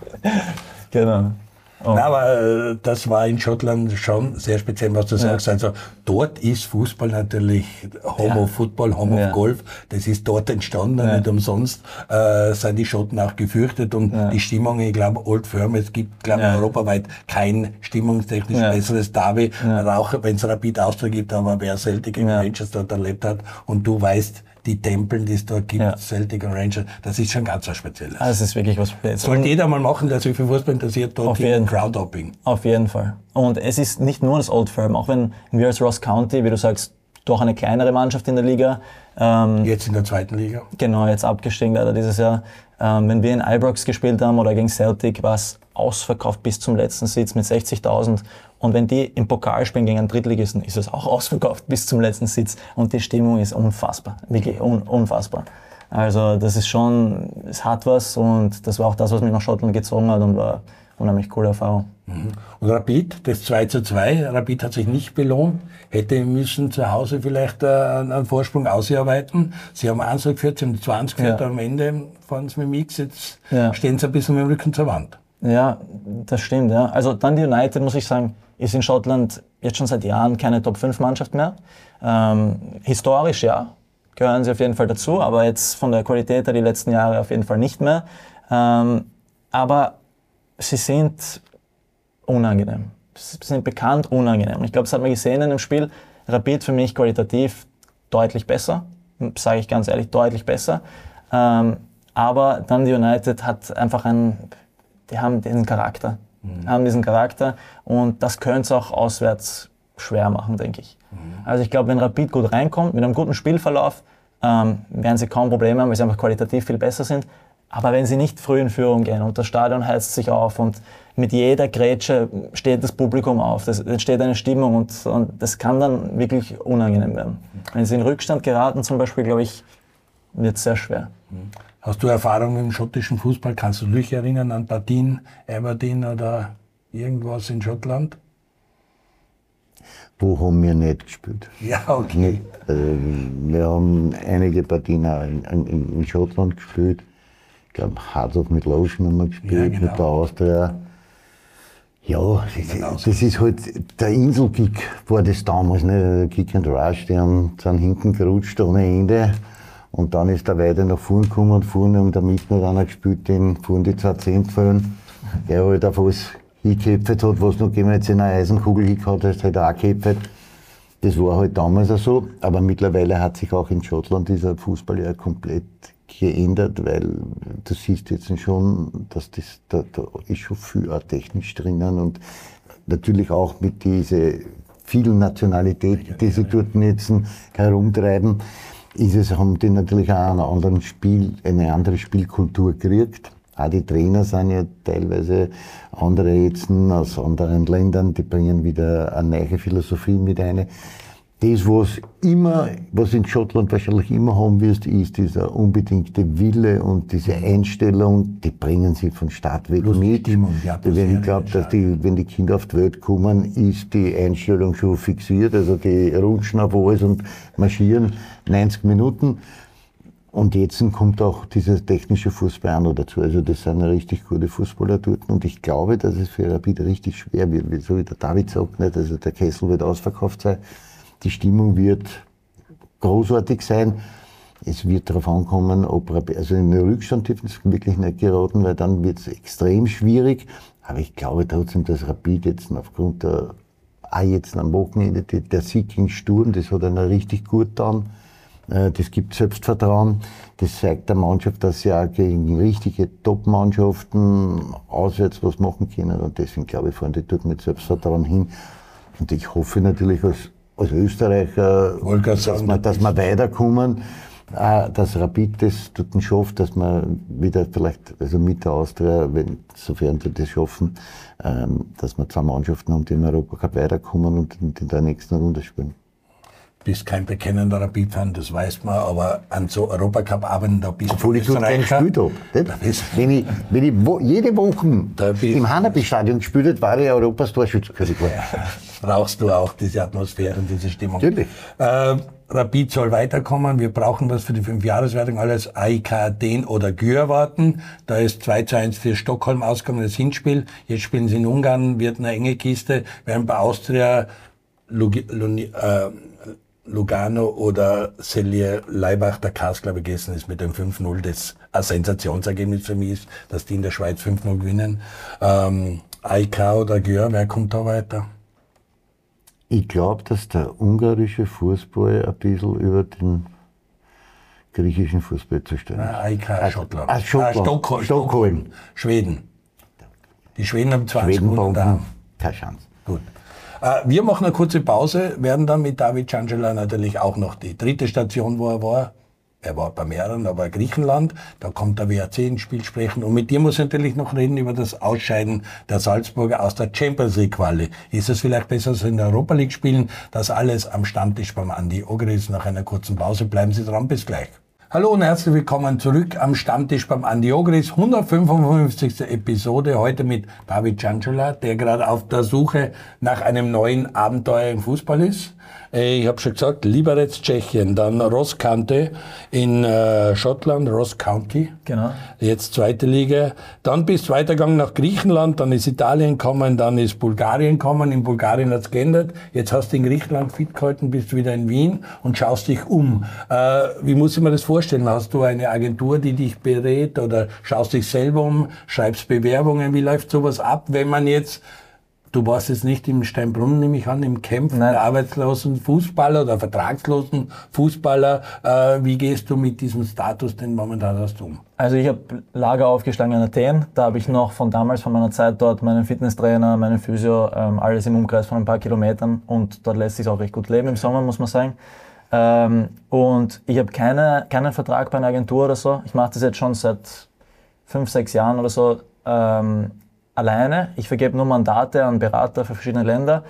Genau. Oh. Nein, aber äh, das war in Schottland schon sehr speziell, was du ja. sagst. Also dort ist Fußball natürlich Home ja. of Football, Home ja. of Golf. Das ist dort entstanden. Ja. Nicht umsonst äh, sind die Schotten auch gefürchtet. Und ja. die Stimmung, ich glaube, Old Firm, es gibt, glaube ich, ja. europaweit kein stimmungstechnisch ja. besseres Derby. Ja. Auch wenn es Rapid Austria gibt, aber wer Celtic und ja. Rangers dort erlebt hat und du weißt, die Tempel, die es dort gibt, ja. Celtic und Rangers, das ist schon ganz was Spezielles. Also es ist wirklich was Spezielles. Sollte jeder mal machen, der sich für Fußball interessiert, dort in Crowdhopping. Auf jeden Fall. Und es ist nicht nur das Old Firm, auch wenn wir als Ross County, wie du sagst, doch eine kleinere Mannschaft in der Liga. Ähm, jetzt in der zweiten Liga. Genau, jetzt abgestiegen leider dieses Jahr. Ähm, wenn wir in Ibrox gespielt haben oder gegen Celtic, war es ausverkauft bis zum letzten Sitz mit sechzigtausend. Und wenn die im Pokal spielen gegen einen Drittligisten, ist es auch ausverkauft bis zum letzten Sitz. Und die Stimmung ist unfassbar, wirklich un- unfassbar. Also das ist schon, es hat was und das war auch das, was mich nach Schottland gezogen hat und war eine unheimlich coole Erfahrung. Mhm. Und Rapid, das zwei zu zwei, Rapid hat sich nicht belohnt, hätte müssen zu Hause vielleicht äh, einen Vorsprung ausarbeiten. Sie haben eins geführt, sie haben zwanzig geführt, ja. am Ende fahren sie mit dem Mix, jetzt ja. stehen sie ein bisschen mit dem Rücken zur Wand. Ja, das stimmt. Ja. Also dann die United, muss ich sagen, ist in Schottland jetzt schon seit Jahren keine Top fünf Mannschaft mehr. Ähm, historisch ja, gehören sie auf jeden Fall dazu, aber jetzt von der Qualität her die letzten Jahre auf jeden Fall nicht mehr. Ähm, aber sie sind unangenehm. Sie sind bekannt unangenehm. Ich glaube, das hat man gesehen in dem Spiel. Rapid für mich qualitativ deutlich besser, sage ich ganz ehrlich, deutlich besser. Ähm, aber dann die United hat einfach einen, die haben diesen Charakter. Mhm. haben diesen Charakter und das könnte es auch auswärts schwer machen, denke ich. Mhm. Also ich glaube, wenn Rapid gut reinkommt, mit einem guten Spielverlauf, ähm, werden sie kaum Probleme haben, weil sie einfach qualitativ viel besser sind. Aber wenn sie nicht früh in Führung gehen und das Stadion heizt sich auf und mit jeder Grätsche steht das Publikum auf, es entsteht eine Stimmung und, und das kann dann wirklich unangenehm werden. Mhm. Wenn sie in Rückstand geraten, zum Beispiel, glaube ich, wird es sehr schwer. Hast du Erfahrung im schottischen Fußball? Kannst du dich erinnern an Partien, Aberdeen oder irgendwas in Schottland? Wo haben wir nicht gespielt? Ja, okay. Also, wir haben einige Partien auch in, in, in Schottland gespielt. Ich glaube, Hearts of Midlothian haben wir gespielt, ja, genau. Mit der Austria. Ja, das, das ist halt, der Inselkick war das damals, ne? Der Kick and Rush, die haben, sind hinten gerutscht ohne Ende. Und dann ist der weiter nach vorne gekommen und vorne haben der Mitner einer gespielt, den vorne die zwei Zehntfällen, der halt auf was hingeköpft hat, was noch jemand in einer Eisenkugel hingehauen hat, hat er auch geköpft. Das war halt damals auch so, aber mittlerweile hat sich auch in Schottland dieser Fußball ja komplett geändert, weil du siehst jetzt schon, dass das, da, da ist schon viel auch technisch drinnen und natürlich auch mit diesen vielen Nationalitäten, die sie dort jetzt herumtreiben, ist es, haben die natürlich auch einen anderen Spiel, eine andere Spielkultur gekriegt. Auch die Trainer sind ja teilweise andere jetzt aus anderen Ländern, die bringen wieder eine neue Philosophie mit ein. Das, was immer, was in Schottland wahrscheinlich immer haben wirst, ist dieser unbedingte Wille und diese Einstellung, die bringen sie von Start weg mit. Wenn ich glaube, dass die, wenn die Kinder auf die Welt kommen, ist die Einstellung schon fixiert, also die rutschen auf alles und marschieren neunzig Minuten. Und jetzt kommt auch dieser technische Fußball auch noch dazu. Also das sind richtig gute Fußballer dort. Und ich glaube, dass es für Rapid richtig schwer wird. So wie der David sagt, nicht, also der Kessel wird ausverkauft sein. Die Stimmung wird großartig sein. Es wird darauf ankommen, ob Rapid, also in den Rückstand dürfen sie wirklich nicht geraten, weil dann wird es extrem schwierig. Aber ich glaube trotzdem, dass Rapid jetzt aufgrund der, auch jetzt am Wochenende, der Sieg gegen Sturm, das hat einer richtig gut getan. Das gibt Selbstvertrauen. Das zeigt der Mannschaft, dass sie auch gegen richtige Top-Mannschaften auswärts was machen können. Und deswegen glaube ich, fahren die dort mit Selbstvertrauen hin. Und ich hoffe natürlich als, als Österreicher, dass, sagen, wir, dass wir weiterkommen, dass Rapid das dort schafft, dass wir wieder vielleicht, also mit der Austria, wenn, sofern die das schaffen, dass wir zwei Mannschaften haben, die im Europacup weiterkommen und in der nächsten Runde spielen. Du bist kein bekennender Rapid-Fan, das weiß man, aber an so Europacup-Abenden, da bist Obwohl du ich dort keinen gespielt habe. Wenn ich, wenn ich wo, jede Woche im Hanapi-Stadion gespielt habe, war ich Europas Torschützenkönig. Ja, brauchst du auch diese Atmosphäre und diese Stimmung. Natürlich. Äh, Rapid soll weiterkommen, wir brauchen was für die Fünfjahreswertung, alles A I K Athen oder Győr warten. Da ist zwei zu eins für Stockholm ausgegangen, das Hinspiel. Jetzt spielen sie in Ungarn, wird eine enge Kiste, während bei Austria Lug Luni, äh, Lugano oder Celje Laibach der Kassler gegessen ist mit dem fünf null, das ein Sensationsergebnis für mich ist, dass die in der Schweiz fünf null gewinnen. Ähm, A I K oder Győr, wer kommt da weiter? Ich glaube, dass der ungarische Fußball ein bisschen über den griechischen Fußball zu stellen ist. A I K, Schottland. Ah, Schottland. Ah, Stockholm. Stockholm. Schweden. Die Schweden haben zwanzig Schweden Minuten da. Keine Chance. Gut. Wir machen eine kurze Pause, werden dann mit David Cancela natürlich auch noch die dritte Station, wo er war. Er war bei mehreren, aber Griechenland. Da kommt der W R C ins Spiel sprechen. Und mit dir muss ich natürlich noch reden über das Ausscheiden der Salzburger aus der Champions League Quali. Ist es vielleicht besser, als in der Europa League spielen? Das alles am Stammtisch beim Andi Ogris nach einer kurzen Pause. Bleiben Sie dran, bis gleich. Hallo und herzlich willkommen zurück am Stammtisch beim Andi Ogris, hundertfünfundfünfzigste Episode, heute mit David Cancela, der gerade auf der Suche nach einem neuen Abenteuer im Fußball ist. Ich habe schon gesagt, Liberec, Tschechien, dann Ross County in äh, Schottland, Ross County, genau. Jetzt zweite Liga. Dann bist du weitergegangen nach Griechenland, dann ist Italien gekommen, dann ist Bulgarien gekommen. In Bulgarien hat's geändert. Jetzt hast du in Griechenland fit gehalten, bist du wieder in Wien und schaust dich um. Äh, wie muss ich mir das vorstellen? Hast du eine Agentur, die dich berät oder schaust dich selber um, schreibst Bewerbungen? Wie läuft sowas ab, wenn man jetzt... Du warst jetzt nicht im Steinbrunn, nehme ich an, im Camp der arbeitslosen Fußballer oder vertragslosen Fußballer. Äh, wie gehst du mit diesem Status, den momentan hast, um? Also ich habe Lager aufgeschlagen in Athen. Da habe ich noch von damals, von meiner Zeit dort, meinen Fitnesstrainer, meinen Physio, ähm, alles im Umkreis von ein paar Kilometern. Und dort lässt sich auch recht gut leben im Sommer, muss man sagen. Ähm, und ich habe keine, keinen Vertrag bei einer Agentur oder so. Ich mache das jetzt schon seit fünf, sechs Jahren oder so. Ähm, alleine. Ich vergebe nur Mandate an Berater für verschiedene Länder.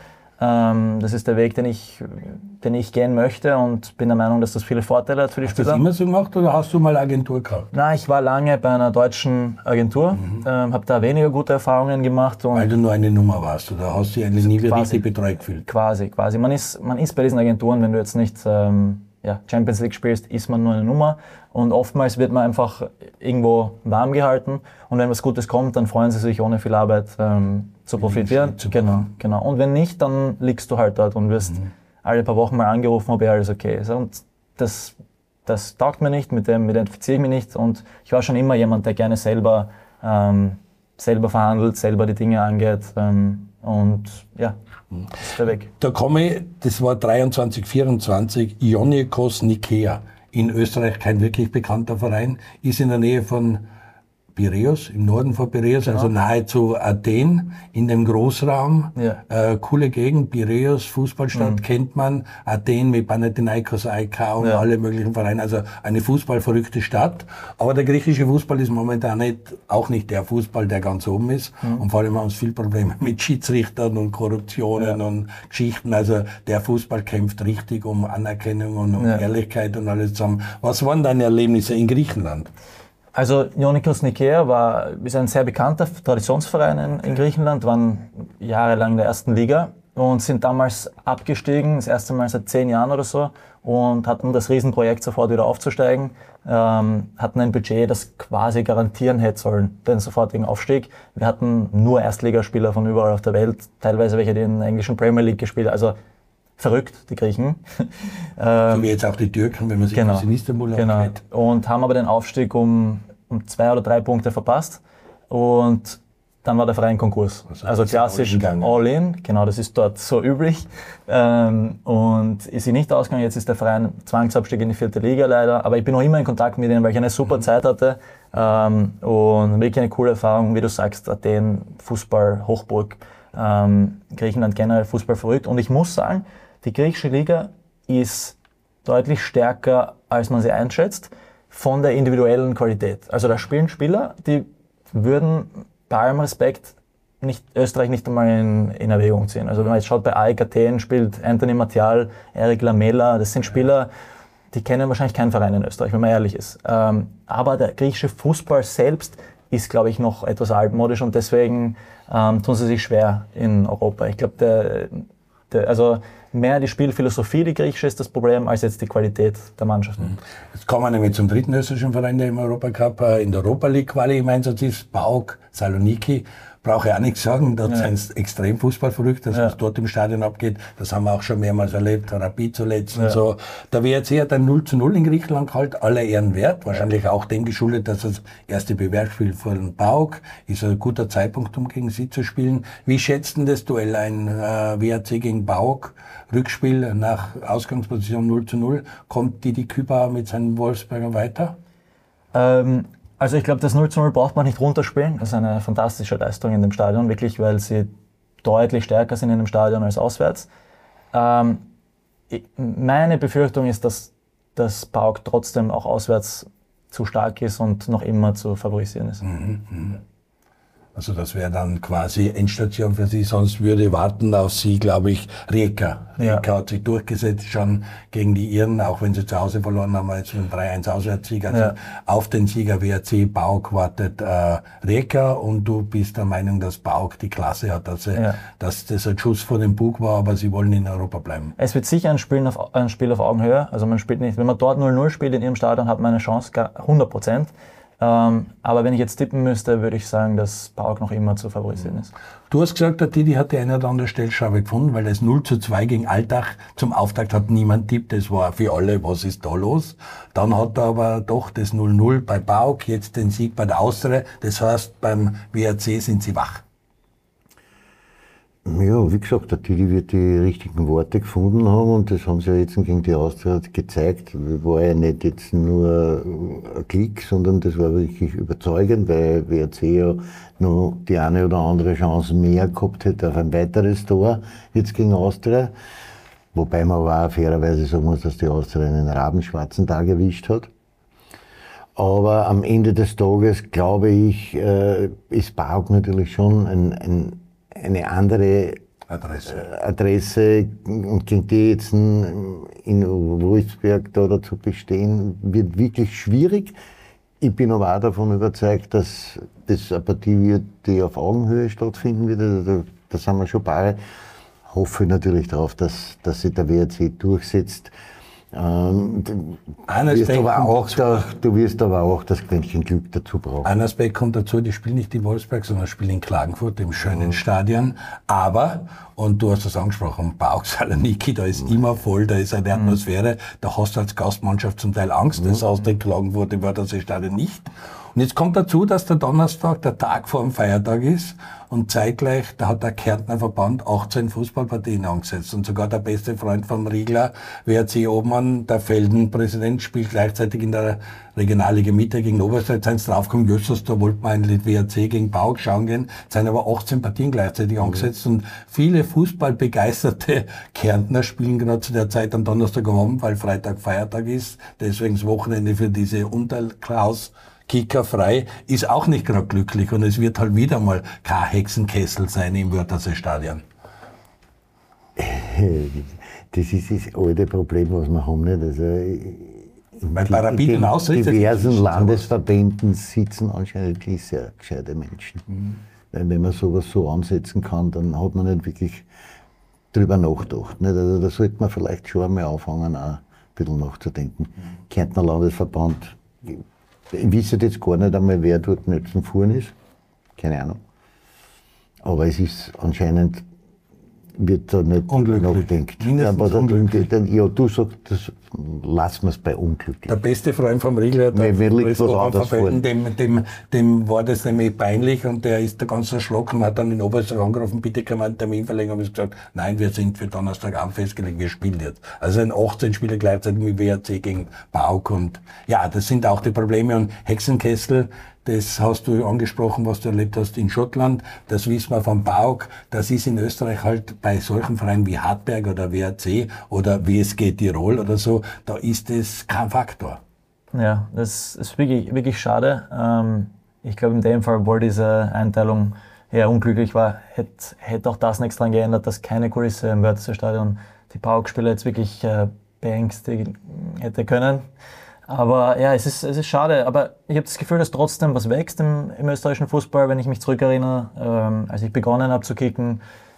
Ähm, das ist der Weg, den ich, den ich gehen möchte und bin der Meinung, dass das viele Vorteile hat für die Hast du Spieler. das immer so gemacht oder hast du mal Agentur gehabt? Na, ich war lange bei einer deutschen Agentur, mhm. ähm, habe da weniger gute Erfahrungen gemacht. Und weil du nur eine Nummer warst oder hast du dich eigentlich nie quasi, richtig betreut gefühlt? Quasi, quasi. Man ist, man ist bei diesen Agenturen, wenn du jetzt nicht ähm, ja, Champions League spielst, ist man nur eine Nummer. Und oftmals wird man einfach irgendwo warm gehalten. Und wenn was Gutes kommt, dann freuen sie sich ohne viel Arbeit ähm, zu profitieren. Zu genau, genau. Und wenn nicht, dann liegst du halt dort und wirst mhm. alle paar Wochen mal angerufen, ob ja alles okay ist. Und das, das taugt mir nicht, mit dem identifiziere ich mich nicht. Und ich war schon immer jemand, der gerne selber, ähm, selber verhandelt, selber die Dinge angeht. Ähm, und ja, das ist der Weg. Da komme ich, das war dreiundzwanzig, vierundzwanzig, Ionikos Nikea. In Österreich kein wirklich bekannter Verein, ist in der Nähe von Piräus, im Norden von Piräus, genau. Also nahezu Athen, in dem Großraum. Ja. Äh, coole Gegend, Piräus, Fußballstadt, mhm. kennt man. Athen mit Panathinaikos, A E K und ja. alle möglichen Vereine. Also eine fußballverrückte Stadt. Aber der griechische Fußball ist momentan nicht, auch nicht der Fußball, der ganz oben ist. Mhm. Und vor allem haben wir viele Probleme mit Schiedsrichtern und Korruptionen ja. und Geschichten. Also der Fußball kämpft richtig um Anerkennung und um ja. Ehrlichkeit und alles zusammen. Was waren deine Erlebnisse in Griechenland? Also Ionikos Nikea war, ist ein sehr bekannter Traditionsverein in, in Griechenland, waren jahrelang in der ersten Liga und sind damals abgestiegen, das erste Mal seit zehn Jahren oder so, und hatten das Riesenprojekt, sofort wieder aufzusteigen, ähm, hatten ein Budget, das quasi garantieren hätte sollen, den sofortigen Aufstieg. Wir hatten nur Erstligaspieler von überall auf der Welt, teilweise welche, die in der englischen Premier League gespielt haben, also verrückt, die Griechen. So wie jetzt auch die Türken, wenn man sich genau, das in Istanbul genau. angeht. Und haben aber den Aufstieg um, um zwei oder drei Punkte verpasst. Und dann war der Verein Konkurs. Also, also klassisch All-In, genau, das ist dort so üblich. Ähm, und ist sie nicht ausgegangen, jetzt ist der Verein Zwangsabstieg in die vierte Liga leider. Aber ich bin noch immer in Kontakt mit ihnen, weil ich eine super mhm. Zeit hatte. Ähm, und wirklich eine coole Erfahrung, wie du sagst, Athen, Fußball, Hochburg, ähm, Griechenland generell Fußball verrückt. Und ich muss sagen, die griechische Liga ist deutlich stärker, als man sie einschätzt, von der individuellen Qualität. Also da spielen Spieler, die würden bei allem Respekt nicht, Österreich nicht einmal in, in Erwägung ziehen. Also wenn man jetzt schaut, bei A E K Athen spielt Anthony Martial, Eric Lamela, das sind Spieler, die kennen wahrscheinlich keinen Verein in Österreich, wenn man ehrlich ist. Ähm, aber der griechische Fußball selbst ist, glaube ich, noch etwas altmodisch und deswegen ähm, tun sie sich schwer in Europa. Ich glaube, der, der, also mehr die Spielphilosophie, die griechische, ist das Problem, als jetzt die Qualität der Mannschaften. Jetzt kommen wir nämlich zum dritten österreichischen Verein, der im Europacup äh, in der Europa League Quali im Einsatz ist, PAOK Saloniki. Brauche ich auch nichts sagen, dort ja. sind extrem fußballverrückt, das, ja. was dort im Stadion abgeht, das haben wir auch schon mehrmals erlebt, Rapid zuletzt ja. und so. Der W R C hat ein null zu null in Griechenland gehalten, aller Ehren wert, wahrscheinlich auch dem geschuldet, dass das erste Bewerbsspiel von PAOK ist ein guter Zeitpunkt, um gegen sie zu spielen. Wie schätzt denn das Duell ein, äh, W R C gegen PAOK, Rückspiel nach Ausgangsposition null zu null, kommt Didi Kübauer mit seinen Wolfsberger weiter? Ähm Also ich glaube, das null zu null braucht man nicht runterspielen. Das ist eine fantastische Leistung in dem Stadion, wirklich, weil sie deutlich stärker sind in dem Stadion als auswärts. Ähm, ich, meine Befürchtung ist, dass das PAOK trotzdem auch auswärts zu stark ist und noch immer zu favorisieren ist. Mhm, mh. Also das wäre dann quasi Endstation für sie, sonst würde warten auf sie, glaube ich, Rijeka. Rijeka ja. hat sich durchgesetzt schon gegen die Iren, auch wenn sie zu Hause verloren haben, jetzt mit einem drei eins Auswärtssieg. Also ja. auf den Sieger W R C PAOK wartet äh, Rijeka und du bist der Meinung, dass PAOK die Klasse hat, dass, sie, ja. dass das ein Schuss vor dem Bug war, aber sie wollen in Europa bleiben. Es wird sicher ein Spiel auf, ein Spiel auf Augenhöhe. Also man spielt nicht, wenn man dort null null spielt in ihrem Stadion, hat man eine Chance, hundert Prozent. Ähm, aber wenn ich jetzt tippen müsste, würde ich sagen, dass PAOK noch immer zu favorisieren ist. Du hast gesagt, der Didi hat die eine oder andere Stellschraube gefunden, weil das null zu zwei gegen Altach zum Auftakt hat niemand tippt. Das war für alle, was ist da los? Dann hat er aber doch das null null bei PAOK, jetzt den Sieg bei der Austria. Das heißt, beim W R C sind sie wach. Ja, wie gesagt, der Didi wird die richtigen Worte gefunden haben und das haben sie ja jetzt gegen die Austria gezeigt. War ja nicht jetzt nur ein Klick, sondern das war wirklich überzeugend, weil W R C ja noch die eine oder andere Chance mehr gehabt hätte auf ein weiteres Tor jetzt gegen Austria. Wobei man aber auch fairerweise sagen muss, dass die Austria einen rabenschwarzen Tag erwischt hat. Aber am Ende des Tages, glaube ich, ist PAOK natürlich schon ein, ein eine andere Adresse. Adresse und gegen die jetzt in Wolfsberg da, da zu bestehen, wird wirklich schwierig. Ich bin aber auch davon überzeugt, dass das eine Partie wird, die auf Augenhöhe stattfinden wird. Also da, da sind wir schon bei. Hoffe natürlich darauf, dass, dass sich der W R C durchsetzt. Ähm, du, wirst aber auch da, du wirst aber auch das Quäntchen Glück dazu brauchen. Ein Aspekt kommt dazu, die spielen nicht in Wolfsberg, sondern spielen in Klagenfurt, im schönen mhm. Stadion. Aber, und du hast das angesprochen, PAOK Saloniki, da ist mhm. immer voll, da ist eine Atmosphäre, da hast du als Gastmannschaft zum Teil Angst, mhm. das hast du in Klagenfurt im Wörthersee-Stadion nicht. Und jetzt kommt dazu, dass der Donnerstag der Tag vor dem Feiertag ist und zeitgleich, da hat der Kärntner Verband achtzehn Fußballpartien angesetzt und sogar der beste Freund vom Riegler, W R C Obmann, der Felden-Präsident, spielt gleichzeitig in der Regionalliga Mitte gegen Oberösterreich. Sind sie draufgekommen, Justus, da wollte man eigentlich W R C gegen PAOK schauen gehen, sind aber achtzehn Partien gleichzeitig mhm. angesetzt und viele fußballbegeisterte Kärntner spielen gerade zu der Zeit am Donnerstagabend, weil Freitag Feiertag ist, deswegen das Wochenende für diese Unterklaus Kicker frei, ist auch nicht gerade glücklich und es wird halt wieder mal kein Hexenkessel sein im Wörthersee-Stadion. Das ist das alte Problem, was wir haben. Nicht? Also, Weil bei Rapid und in diversen Landesverbänden sitzen anscheinend wirklich sehr gescheite Menschen. Mhm. Weil wenn man sowas so ansetzen kann, dann hat man nicht wirklich drüber nachgedacht. Nicht? Also da sollte man vielleicht schon einmal anfangen, auch ein bisschen nachzudenken. Mhm. Kärntner Landesverband, ich weiß jetzt gar nicht einmal, wer dort nicht zum Fuhren ist. Keine Ahnung. Aber es ist anscheinend, wird da nicht nachdenkt. Aber dann, dann, ja, du sagst, das lassen wir es bei unglücklich. Der beste Freund vom Riegler, der dem, dem, dem war das nämlich peinlich und der ist da ganz erschrocken und hat dann in Oberösterreich angerufen, bitte kann man einen Termin verlängern. Und ich gesagt, nein, wir sind für Donnerstagabend festgelegt, wir spielen jetzt. Also ein achtzehn Spieler gleichzeitig mit W R C gegen PAOK und ja, das sind auch die Probleme und Hexenkessel, das hast du angesprochen, was du erlebt hast in Schottland. Das wissen wir vom PAOK. Das ist in Österreich halt bei solchen Vereinen wie Hartberg oder W R C oder W S G Tirol oder so, da ist es kein Faktor. Ja, das ist wirklich, wirklich schade. Ähm, ich glaube, in dem Fall, obwohl diese Einteilung eher unglücklich war, hätte, hätte auch das nichts daran geändert, dass keine Kulisse im Wörthersee-Stadion die PAOK-Spieler jetzt wirklich äh, beängstigen hätte können. Aber ja, es ist, es ist schade, aber ich habe das Gefühl, dass trotzdem was wächst im, im österreichischen Fußball. Wenn ich mich zurückerinnere, ähm, als ich begonnen habe zu kicken,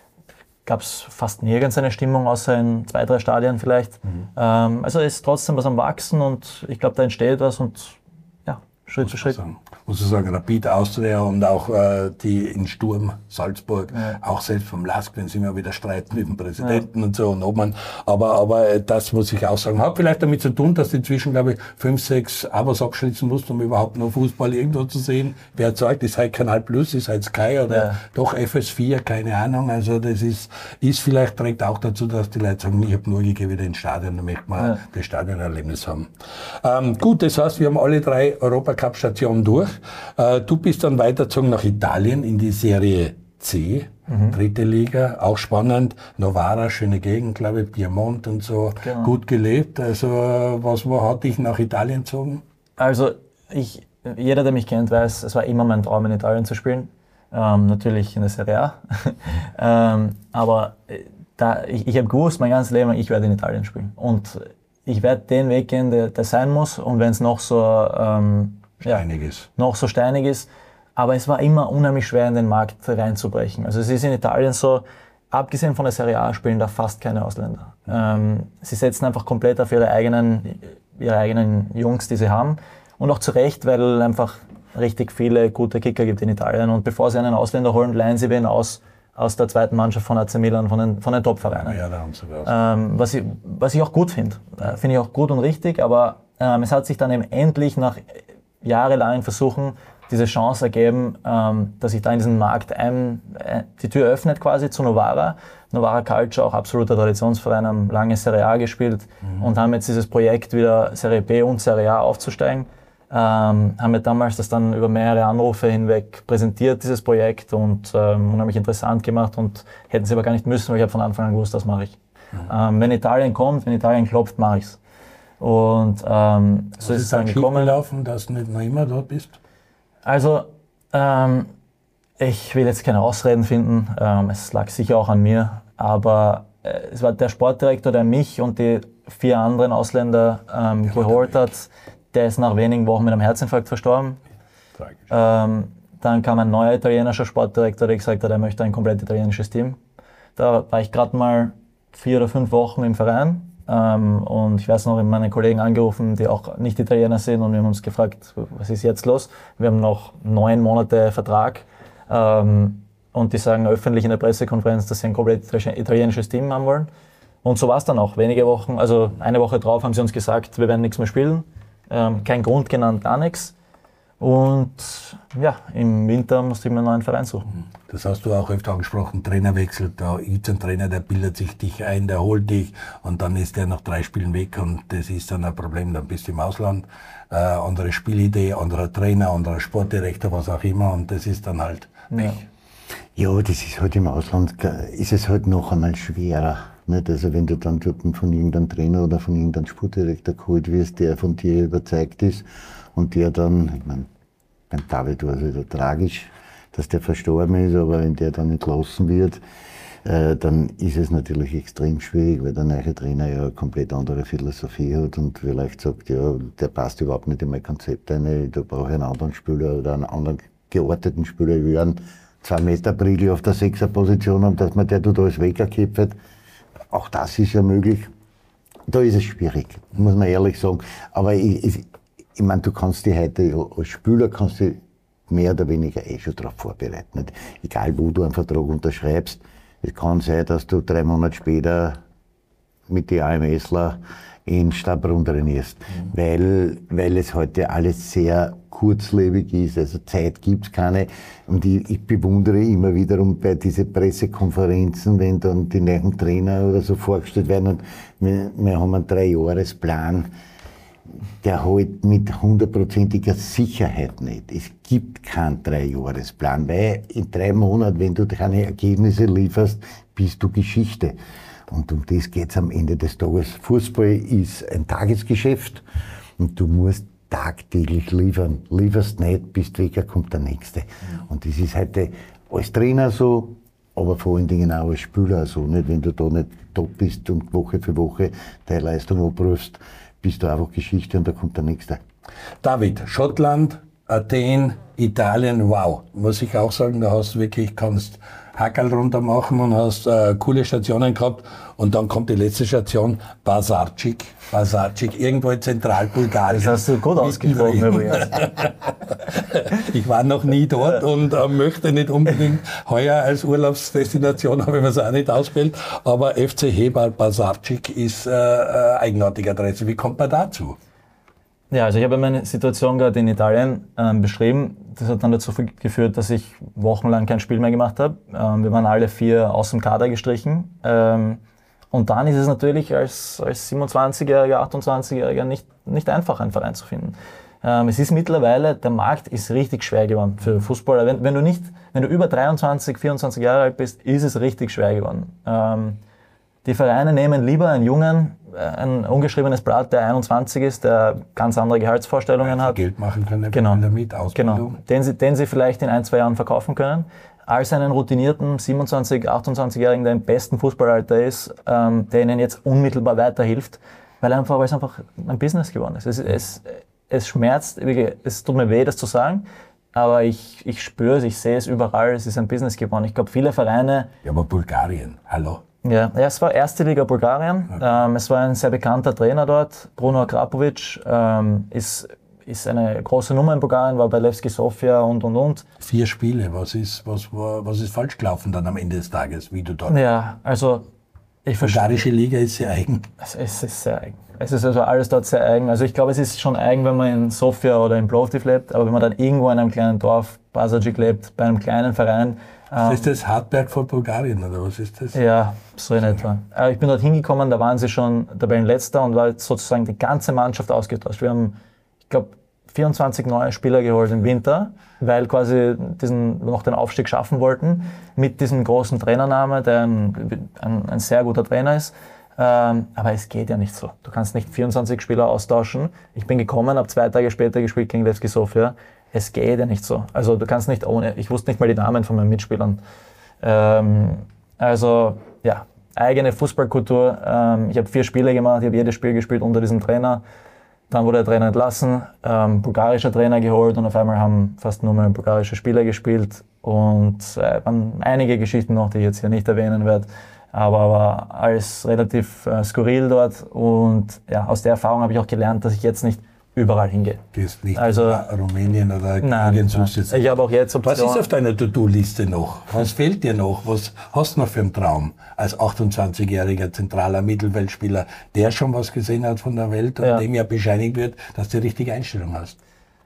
gab es fast nirgends eine Stimmung, außer in zwei, drei Stadien vielleicht. Mhm. Ähm, also es ist trotzdem was am Wachsen und ich glaube, da entsteht was und ja, Schritt für Schritt. Sagen. Muss ich sagen, Rapid Austria und auch äh, die in Sturm Salzburg, ja. Auch selbst vom Lask, wenn sie immer wieder streiten mit dem Präsidenten ja. und so und Obmann. Aber, aber das muss ich auch sagen. Hat vielleicht damit zu tun, dass die inzwischen, glaube ich, fünf, sechs Abos abschließen mussten, um überhaupt noch Fußball irgendwo zu sehen. Wer erzeugt, ist halt Kanal Plus, ist halt Sky oder ja. doch F S vier, keine Ahnung. Also das ist, ist vielleicht trägt auch dazu, dass die Leute sagen, ich habe nur, ich gehe wieder ins Stadion, dann möchte man ja. das Stadionerlebnis haben. Ähm, gut, das heißt, wir haben alle drei Europacup-Stationen durch. Äh, du bist dann weitergezogen nach Italien in die Serie C, mhm. dritte Liga, auch spannend. Novara, schöne Gegend, glaube ich, Piemont und so, genau. Gut gelebt. Also was wo hat dich nach Italien gezogen? Also ich, jeder, der mich kennt, weiß, es war immer mein Traum, in Italien zu spielen. Ähm, natürlich in der Serie A. ähm, aber da, ich, ich habe gewusst, mein ganzes Leben, ich werde in Italien spielen. Und ich werde den Weg gehen, der, der sein muss. Und wenn es noch so ähm, steinig ja, ist. noch so steinig ist. Aber es war immer unheimlich schwer, in den Markt reinzubrechen. Also es ist in Italien so, abgesehen von der Serie A spielen da fast keine Ausländer. Ähm, sie setzen einfach komplett auf ihre eigenen, ihre eigenen Jungs, die sie haben. Und auch zu Recht, weil einfach richtig viele gute Kicker gibt in Italien. Und bevor sie einen Ausländer holen, leihen sie wen aus, aus der zweiten Mannschaft von A C Milan, von den, von den Top-Vereinen. Ja, da haben sie was. Ähm, was, ich, was ich auch gut finde. Äh, finde ich auch gut und richtig. Aber ähm, es hat sich dann eben endlich nach jahrelangen Versuchen diese Chance ergeben, ähm, dass sich da in diesen Markt ein, äh, die Tür öffnet quasi zu Novara. Novara Calcio, auch absoluter Traditionsverein, haben lange Serie A gespielt mhm. und haben jetzt dieses Projekt wieder Serie B und Serie A aufzusteigen. Ähm, haben wir damals das dann über mehrere Anrufe hinweg präsentiert, dieses Projekt, und ähm, unheimlich interessant gemacht und hätten sie aber gar nicht müssen, weil ich habe von Anfang an gewusst, das mache ich. Mhm. Ähm, wenn Italien kommt, wenn Italien klopft, mache ich's. Und ähm, so ist es dann gekommen. Gelaufen, dass du nicht noch immer dort bist? Also, ähm, ich will jetzt keine Ausreden finden. Ähm, es lag sicher auch an mir. Aber äh, es war der Sportdirektor, der mich und die vier anderen Ausländer ähm, geholt hat, der ist nach wenigen Wochen mit einem Herzinfarkt verstorben. Tragisch. Ähm, dann kam ein neuer italienischer Sportdirektor, der gesagt hat, er möchte ein komplett italienisches Team. Da war ich gerade mal vier oder fünf Wochen im Verein. Ähm, und ich weiß noch, meine Kollegen angerufen, die auch nicht Italiener sind, und wir haben uns gefragt, was ist jetzt los? Wir haben noch neun Monate Vertrag. Ähm, und die sagen öffentlich in der Pressekonferenz, dass sie ein komplett italienisches Team haben wollen. Und so war es dann auch. Wenige Wochen, also eine Woche drauf haben sie uns gesagt, wir werden nichts mehr spielen. Ähm, kein Grund genannt, gar nichts. Und ja, im Winter musste ich mir einen neuen Verein suchen. Das hast du auch öfter angesprochen, Trainerwechsel. Da gibt es einen Trainer, der bildet sich dich ein, der holt dich und dann ist der nach drei Spielen weg und das ist dann ein Problem. Dann bist du im Ausland, äh, andere Spielidee, anderer Trainer, anderer Sportdirektor, was auch immer, und das ist dann halt weg. Ja, ja, das ist halt im Ausland, ist es halt noch einmal schwerer. Nicht? Also wenn du dann dort von irgendeinem Trainer oder von irgendeinem Sportdirektor geholt wirst, der von dir überzeugt ist und der dann, ich meine, beim David war es wieder tragisch, dass der verstorben ist, aber wenn der dann entlassen wird, äh, dann ist es natürlich extrem schwierig, weil der neue Trainer ja eine komplett andere Philosophie hat und vielleicht sagt, ja, der passt überhaupt nicht in mein Konzept ein, da brauche ich einen anderen Spieler oder einen anderen georteten Spieler. Ich will einen zwei Meter Brille auf der Sechser-Position haben, dass man der tut alles weggeköpft. Auch das ist ja möglich. Da ist es schwierig, muss man ehrlich sagen. Aber ich, ich, ich meine, du kannst dich heute als Spieler kannst dich mehr oder weniger eh schon darauf vorbereiten. Nicht? Egal, wo du einen Vertrag unterschreibst, es kann sein, dass du drei Monate später mit den AMSler in Stabbrunn trainierst, mhm. weil, weil es heute alles sehr kurzlebig ist, also Zeit gibt's keine. Und ich, ich bewundere immer wiederum bei diesen Pressekonferenzen, wenn dann die neuen Trainer oder so vorgestellt werden und wir, wir haben einen Dreijahresplan, der halt mit hundertprozentiger Sicherheit nicht. Es gibt keinen Dreijahresplan, weil in drei Monaten, wenn du keine Ergebnisse lieferst, bist du Geschichte. Und um das geht's am Ende des Tages. Fußball ist ein Tagesgeschäft und du musst tagtäglich liefern. Lieferst nicht, bist weg, kommt der Nächste. Und das ist heute als Trainer so, aber vor allen Dingen auch als Spieler so. Nicht? Wenn du da nicht top bist und Woche für Woche deine Leistung abrufst, bist du einfach Geschichte und da kommt der Nächste. David, Schottland, Athen, Italien, wow. Muss ich auch sagen, da hast du wirklich, kannst Hackerl runter machen und hast äh, coole Stationen gehabt. Und dann kommt die letzte Station, Basarcik. Basarcik, irgendwo in Zentralbulgarien. Das hast du gut ausgesprochen übrigens. Ich war noch nie dort und äh, möchte nicht unbedingt heuer als Urlaubsdestination, habe ich mir es auch nicht ausgewählt. Aber F C Hebal Basarcik ist äh, äh, eigenartige Adresse. Wie kommt man dazu? Ja, also ich habe meine Situation gerade in Italien ähm, beschrieben. Das hat dann dazu geführt, dass ich wochenlang kein Spiel mehr gemacht habe. Ähm, wir waren alle vier aus dem Kader gestrichen. Ähm, und dann ist es natürlich als, als siebenundzwanzigjähriger, achtundzwanzigjähriger nicht, nicht einfach, einen Verein zu finden. Ähm, es ist mittlerweile, der Markt ist richtig schwer geworden für Fußballer. Wenn, wenn du nicht, wenn du über dreiundzwanzig, vierundzwanzig Jahre alt bist, ist es richtig schwer geworden. Ähm, die Vereine nehmen lieber einen Jungen, ein ungeschriebenes Blatt, der einundzwanzig ist, der ganz andere Gehaltsvorstellungen hat. Geld machen können, genau. damit Ausbildung. Genau. Den sie, den sie vielleicht in ein, zwei Jahren verkaufen können, als einen routinierten siebenundzwanzig-, achtundzwanzigjährigen, der im besten Fußballalter ist, ähm, der ihnen jetzt unmittelbar weiterhilft, weil einfach, weil es einfach ein Business geworden ist. Es, es, es schmerzt, es tut mir weh, das zu sagen, aber ich, ich spüre es, ich sehe es überall, es ist ein Business geworden. Ich glaube, viele Vereine... Ja, aber Bulgarien, hallo? Ja, ja, es war erste Liga Bulgarien. Okay. Ähm, es war ein sehr bekannter Trainer dort, Bruno Akrapovic, ähm, ist, ist eine große Nummer in Bulgarien, war bei Levski Sofia und, und, und. Vier Spiele, was ist, was, was ist falsch gelaufen dann am Ende des Tages, wie du dort? Ja, also ich verstehe. Die bulgarische Liga ist sehr eigen. Es, es ist sehr eigen. Es ist also alles dort sehr eigen. Also ich glaube, es ist schon eigen, wenn man in Sofia oder in Plovdiv lebt, aber wenn man dann irgendwo in einem kleinen Dorf, Basarcik lebt, bei einem kleinen Verein. Ähm, ist das Hartberg von Bulgarien oder was ist das? Ja, so in etwa. Äh, ich bin dort hingekommen, da waren sie schon Tabellenletzter und war sozusagen die ganze Mannschaft ausgetauscht. Wir haben, ich glaube, vierundzwanzig neue Spieler geholt im Winter, weil quasi diesen, noch den Aufstieg schaffen wollten, mit diesem großen Trainername, der ein, ein, ein sehr guter Trainer ist. Ähm, aber es geht ja nicht so. Du kannst nicht vierundzwanzig Spieler austauschen. Ich bin gekommen, habe zwei Tage später gespielt gegen Levski Sofia. Es geht ja nicht so. Also du kannst nicht ohne, ich wusste nicht mal die Namen von meinen Mitspielern. Ähm, also ja, eigene Fußballkultur. Ähm, ich habe vier Spiele gemacht, ich habe jedes Spiel gespielt unter diesem Trainer. Dann wurde der Trainer entlassen, ähm, bulgarischer Trainer geholt und auf einmal haben fast nur mehr bulgarische Spieler gespielt. Und äh, waren einige Geschichten noch, die ich jetzt hier nicht erwähnen werde. Aber war alles relativ äh, skurril dort. Und ja, aus der Erfahrung habe ich auch gelernt, dass ich jetzt nicht überall hingehe. Gehst nicht also, nach Rumänien oder nein, irgendwas. nein. Ich habe auch jetzt Was ist auf deiner To-Do-Liste noch? Was fehlt dir noch? Was hast du noch für einen Traum als achtundzwanzigjähriger zentraler Mittelfeldspieler, der schon was gesehen hat von der Welt und ja. dem ja bescheinigt wird, dass du die richtige Einstellung hast?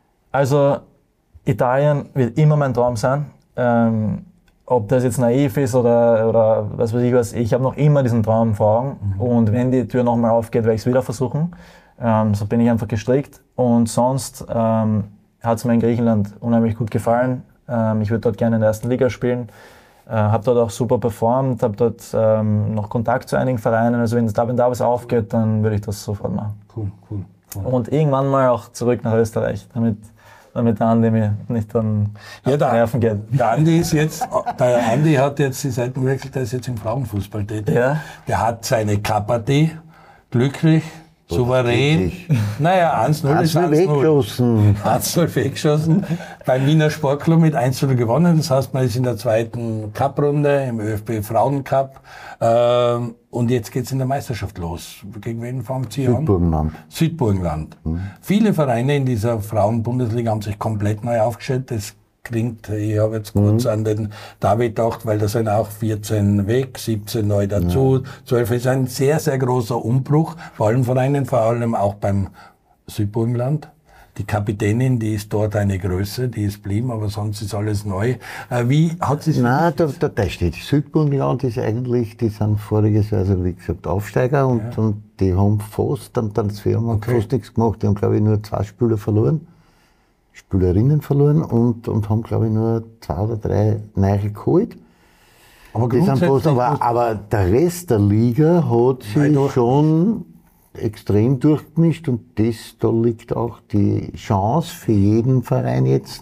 Also Italien wird immer mein Traum sein. Ähm, ob das jetzt naiv ist oder, oder was weiß ich was, ich habe noch immer diesen Traum vor Augen. Mhm. Und wenn die Tür nochmal aufgeht, werde ich es wieder versuchen. Ähm, so bin ich einfach gestrickt. Und sonst ähm, hat es mir in Griechenland unheimlich gut gefallen. Ähm, ich würde dort gerne in der ersten Liga spielen. Äh, habe dort auch super performt, habe dort ähm, noch Kontakt zu einigen Vereinen. Also wenn da, wenn da was aufgeht, dann würde ich das sofort machen. Cool, cool, cool. Und irgendwann mal auch zurück nach Österreich, damit, damit der Andi mir nicht dann ja, der, nerven geht. Der Andi ist jetzt, der Andi hat jetzt die Seiten gewechselt, der ist jetzt im Frauenfußball tätig. Ja. Der hat seine Kapati, glücklich, souverän. Naja, eins null ist eins null. weggeschossen. eins null weggeschossen. Beim Wiener Sportclub mit eins null gewonnen. Das heißt, man ist in der zweiten Cup-Runde im ÖFB Frauencup. Ähm, und jetzt geht's in der Meisterschaft los. Gegen wen fangen Sie an? Südburgenland. Südburgenland. Mhm. Viele Vereine in dieser Frauen-Bundesliga haben sich komplett neu aufgestellt. Das klingt, ich habe jetzt kurz mhm. an den David gedacht, weil da sind auch vierzehn weg, siebzehn neu dazu, ja. zwölf ist ein sehr, sehr großer Umbruch, vor allem Vereinen, vor allem auch beim Südburgenland. Die Kapitänin, die ist dort eine Größe, die ist blieben, aber sonst ist alles neu. Wie hat sie es? Nein, da, da, da steht Südburgenland ist eigentlich, die sind voriges Jahr, also wie gesagt, Aufsteiger und, ja. und die haben fast am Transfer haben okay. fast nichts gemacht. Die haben, glaube ich, nur zwei Spieler verloren. Spielerinnen verloren und, und haben, glaube ich, nur zwei oder drei neue geholt. Aber, fast, aber, aber der Rest der Liga hat sich schon extrem durchgemischt und das, da liegt auch die Chance für jeden Verein jetzt,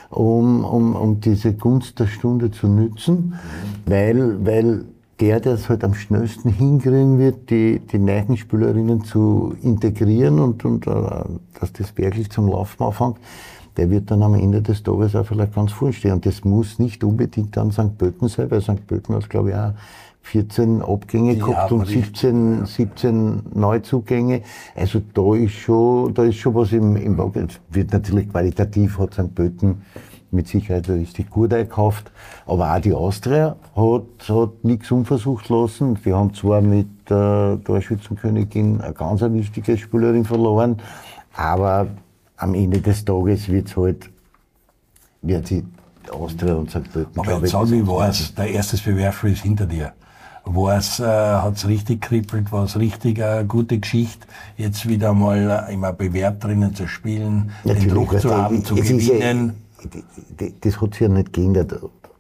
um, um, um diese Gunst der Stunde zu nützen, weil, weil der, der es halt am schnellsten hinkriegen wird, die, die neuen Spielerinnen zu integrieren und, und dass das wirklich zum Laufen anfängt, der wird dann am Ende des Tages auch vielleicht ganz vorne stehen. Und das muss nicht unbedingt dann Sankt Pölten sein, weil Sankt Pölten hat, glaube ich, auch vierzehn Abgänge die gehabt und siebzehn, siebzehn Neuzugänge. Also da ist schon, da ist schon was im, im Wagen. Es wird natürlich qualitativ, hat Sankt Pölten mit Sicherheit richtig gut eingekauft. Aber auch die Austria hat, hat nichts unversucht lassen. Wir haben zwar mit der Torschützenkönigin eine ganz wichtige Spielerin verloren, aber am Ende des Tages wird's halt, wird sie Austria und Sankt Pölten. Aber jetzt sag ich, war's, der erste Bewerber ist hinter dir. War's, äh, hat's richtig kribbelt, war's richtig eine gute Geschichte, jetzt wieder mal im Bewerb drinnen zu spielen, natürlich, den Druck zu haben, zu gewinnen. Ja, das hat sich ja nicht geändert.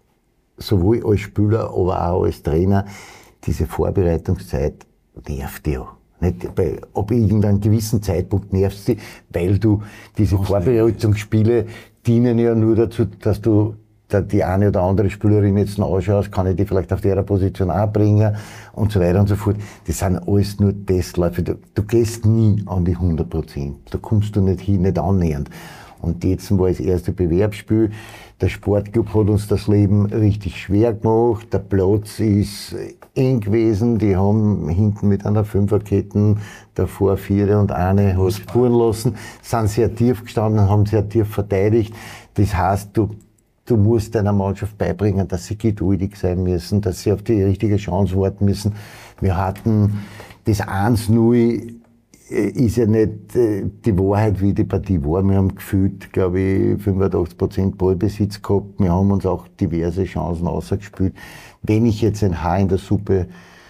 Sowohl als Spieler, aber auch als Trainer. Diese Vorbereitungszeit nervt ja. Nicht, bei, ab irgendeinem gewissen Zeitpunkt nervst du, weil du diese Vorbereitungsspiele dienen ja nur dazu, dass du da die eine oder andere Spielerin jetzt noch anschaust, kann ich die vielleicht auf ihrer Position auch bringen und so weiter und so fort. Das sind alles nur Testläufe. Du, du gehst nie an die hundert Prozent. Da kommst du nicht hin, nicht annähernd. Und jetzt war das erste Bewerbsspiel. Der Sportclub hat uns das Leben richtig schwer gemacht. Der Platz ist eng gewesen. Die haben hinten mit einer Fünferkette davor vier und eine hat spuren lassen. Sind sehr tief gestanden, haben sehr tief verteidigt. Das heißt, du, du musst deiner Mannschaft beibringen, dass sie geduldig sein müssen, dass sie auf die richtige Chance warten müssen. Wir hatten das eins null, ist ja nicht äh, die Wahrheit, wie die Partie war. Wir haben gefühlt, glaube ich, fünfundachtzig Prozent Ballbesitz gehabt. Wir haben uns auch diverse Chancen ausgespielt. Wenn ich jetzt ein Haar in der Suppe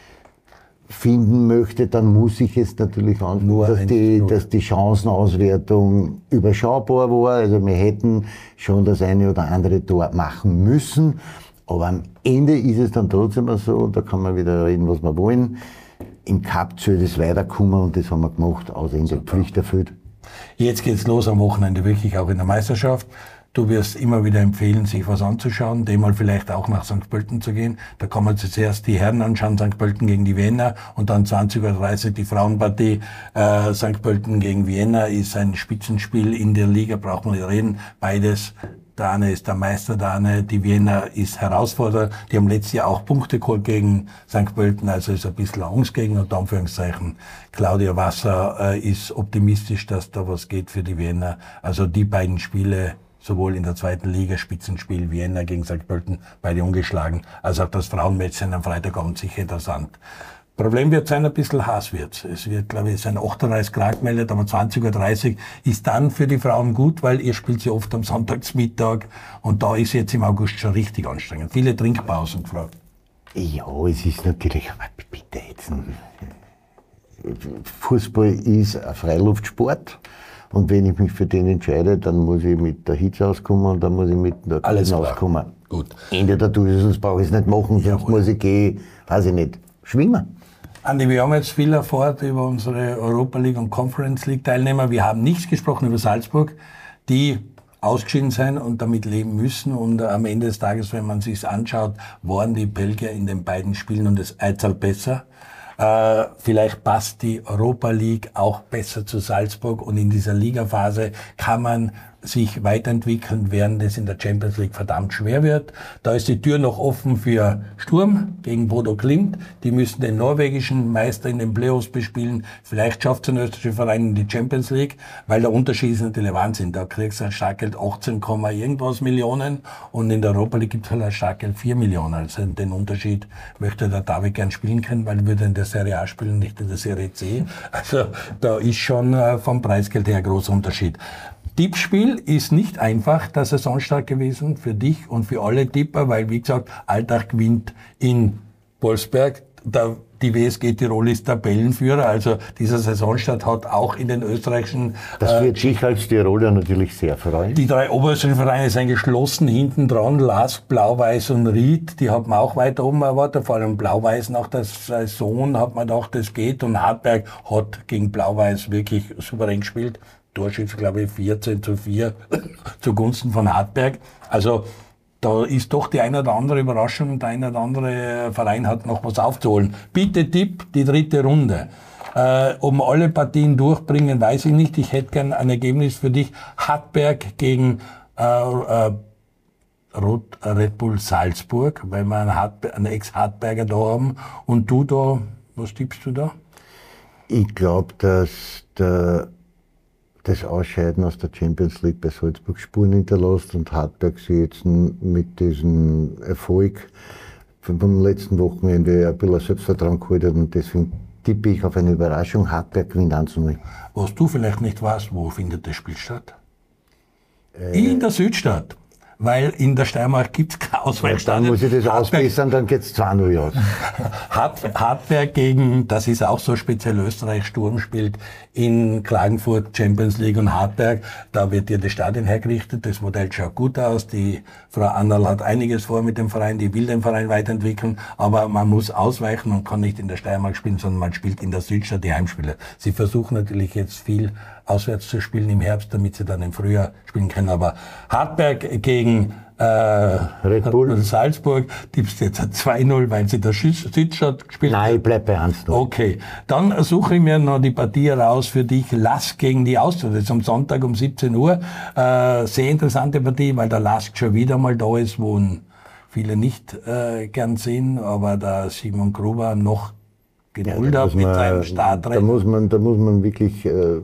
finden möchte, dann muss ich jetzt natürlich anschauen, dass die, dass die Chancenauswertung überschaubar war. Also wir hätten schon das eine oder andere Tor machen müssen. Aber am Ende ist es dann trotzdem so, da kann man wieder reden, was wir wollen. Im Cup soll das weiterkommen und das haben wir gemacht, aus Ende Pflicht erfüllt. Jetzt geht's los am Wochenende, wirklich auch in der Meisterschaft. Du wirst immer wieder empfehlen, sich was anzuschauen, dem mal vielleicht auch nach Sankt Pölten zu gehen. Da kann man sich zuerst die Herren anschauen, Sankt Pölten gegen die Wiener, und dann zwanzig Uhr dreißig die Frauenpartie. Äh, Sankt Pölten gegen Vienna ist ein Spitzenspiel in der Liga, braucht man nicht reden. Beides. Der eine ist der Meister, der eine, die Wiener, ist Herausforderer. Die haben letztes Jahr auch Punkte geholt gegen Sankt Pölten, also ist ein bisschen Angst gegen, unter Anführungszeichen. Claudia Wasser äh, ist optimistisch, dass da was geht für die Wiener. Also die beiden Spiele, sowohl in der zweiten Liga, Spitzenspiel Vienna gegen Sankt Pölten, beide ungeschlagen, als auch das Frauenmatch am Freitagabend sicher interessant. Problem wird sein, ein bisschen Hass wird's. Es wird, glaube ich, sein achtunddreißig Grad gemeldet, aber zwanzig Uhr dreißig ist dann für die Frauen gut, weil ihr spielt sie oft am Sonntagsmittag, und da ist jetzt im August schon richtig anstrengend. Viele Trinkpausen gefragt. Ja, es ist natürlich, aber bitte jetzt, Fußball ist ein Freiluftsport, und wenn ich mich für den entscheide, dann muss ich mit der Hitze auskommen und dann muss ich mit der Alles auskommen. Gut. Ende der Tour, sonst brauche ich es nicht machen, sonst Jawohl. muss ich gehen, weiß ich nicht, schwimmen. Andi, wir haben jetzt viel erfahren über unsere Europa League und Conference League Teilnehmer. Wir haben nichts gesprochen über Salzburg, die ausgeschieden sein und damit leben müssen. Und am Ende des Tages, wenn man sich's anschaut, waren die Belgier in den beiden Spielen und das Eital besser. Äh, vielleicht passt die Europa League auch besser zu Salzburg, und in dieser Ligaphase kann man sich weiterentwickeln, während es in der Champions League verdammt schwer wird. Da ist die Tür noch offen für Sturm gegen Bodo Glimt. Die müssen den norwegischen Meister in den Playoffs bespielen. Vielleicht schafft es ein österreichischer Verein in die Champions League, weil der Unterschied ist natürlich Wahnsinn. Da kriegst du ein Startgeld achtzehn, irgendwas Millionen, und in der Europa League gibt es halt ein Startgeld vier Millionen. Also den Unterschied möchte der David gern spielen können, weil er würde in der Serie A spielen, nicht in der Serie C. Also da ist schon äh, vom Preisgeld her ein großer Unterschied. Tippspiel ist nicht einfach der Saisonstart gewesen für dich und für alle Tipper, weil, wie gesagt, Alltag gewinnt in Wolfsberg. Der, die W S G Tirol ist Tabellenführer, also dieser Saisonstart hat auch in den österreichischen... Das wird sich als Tiroler natürlich sehr freuen. Die drei obersten Vereine sind geschlossen, hinten dran, Lask, Blau-Weiß und Ried, die hat man auch weiter oben erwartet, vor allem Blau-Weiß nach der Saison hat man gedacht, das geht, und Hartberg hat gegen Blau-Weiß wirklich souverän gespielt. Torschütze, glaube ich, vierzehn zu vier zugunsten von Hartberg. Also da ist doch die eine oder andere Überraschung, und der eine oder andere Verein hat noch was aufzuholen. Bitte Tipp, die dritte Runde. Äh, ob wir alle Partien durchbringen, weiß ich nicht. Ich hätte gern ein Ergebnis für dich. Hartberg gegen äh, äh, Rot, Red Bull Salzburg, weil wir einen, Hartberg, einen Ex-Hartberger da haben. Und du da, was tippst du da? Ich glaube, dass der das Ausscheiden aus der Champions League bei Salzburg Spuren hinterlässt, und Hartberg sich jetzt mit diesem Erfolg vom letzten Wochenende ein bisschen Selbstvertrauen geholt hat, und deswegen tippe ich auf eine Überraschung. Hartberg gewinnt eins zu null. Was du vielleicht nicht weißt, wo findet das Spiel statt? Äh, in der Südstadt. Weil in der Steiermark gibt's kein Ausweichstadion. Dann muss ich das ausbessern, dann geht's zwei null aus. Hartberg gegen, das ist auch so speziell Österreich, Sturm spielt in Klagenfurt Champions League, und Hartberg, da wird ja das Stadion hergerichtet, das Modell schaut gut aus, die Frau Annal hat einiges vor mit dem Verein, die will den Verein weiterentwickeln, aber man muss ausweichen und kann nicht in der Steiermark spielen, sondern man spielt in der Südstadt die Heimspiele. Sie versuchen natürlich jetzt viel auswärts zu spielen im Herbst, damit sie dann im Frühjahr spielen können. Aber Hartberg gegen äh, Red Bull Salzburg tippst jetzt zwei null, weil sie der Südstadt gespielt haben. Nein, ich bleib bei eins null. Okay, dann suche ich mir noch die Partie raus für dich. Lask gegen die Austria. Das ist am Sonntag um siebzehn Uhr. Äh, sehr interessante Partie, weil der Lask schon wieder mal da ist, wo viele nicht äh, gern sehen, aber der Simon Gruber noch geduld ja, hat mit man, seinem Startrennen. Da muss man, da muss man wirklich äh,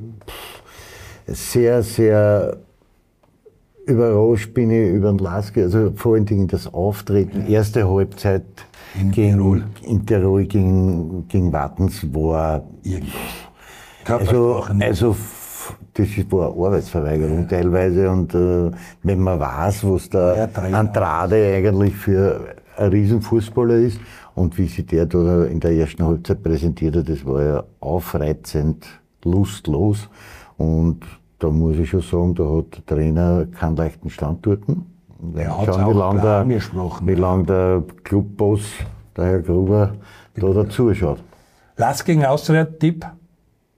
sehr, sehr überrascht bin ich über den Lask, also vor allen Dingen das Auftreten, ja. Erste Halbzeit in gegen, Tirol, in Tirol gegen, gegen Wattens war irgendwas. Also, also das war eine Arbeitsverweigerung ja. teilweise, und äh, wenn man weiß, was der ja, Andrade eigentlich für ein Riesenfußballer ist und wie sich der da in der ersten Halbzeit präsentiert hat, das war ja aufreizend, lustlos, und da muss ich schon sagen, da hat der Trainer keinen leichten Stand dort. Er hat auch wie lange der, angesprochen. wie lang der Clubboss, der Herr Gruber, da dazu schaut. Lask gegen Austria, Tipp?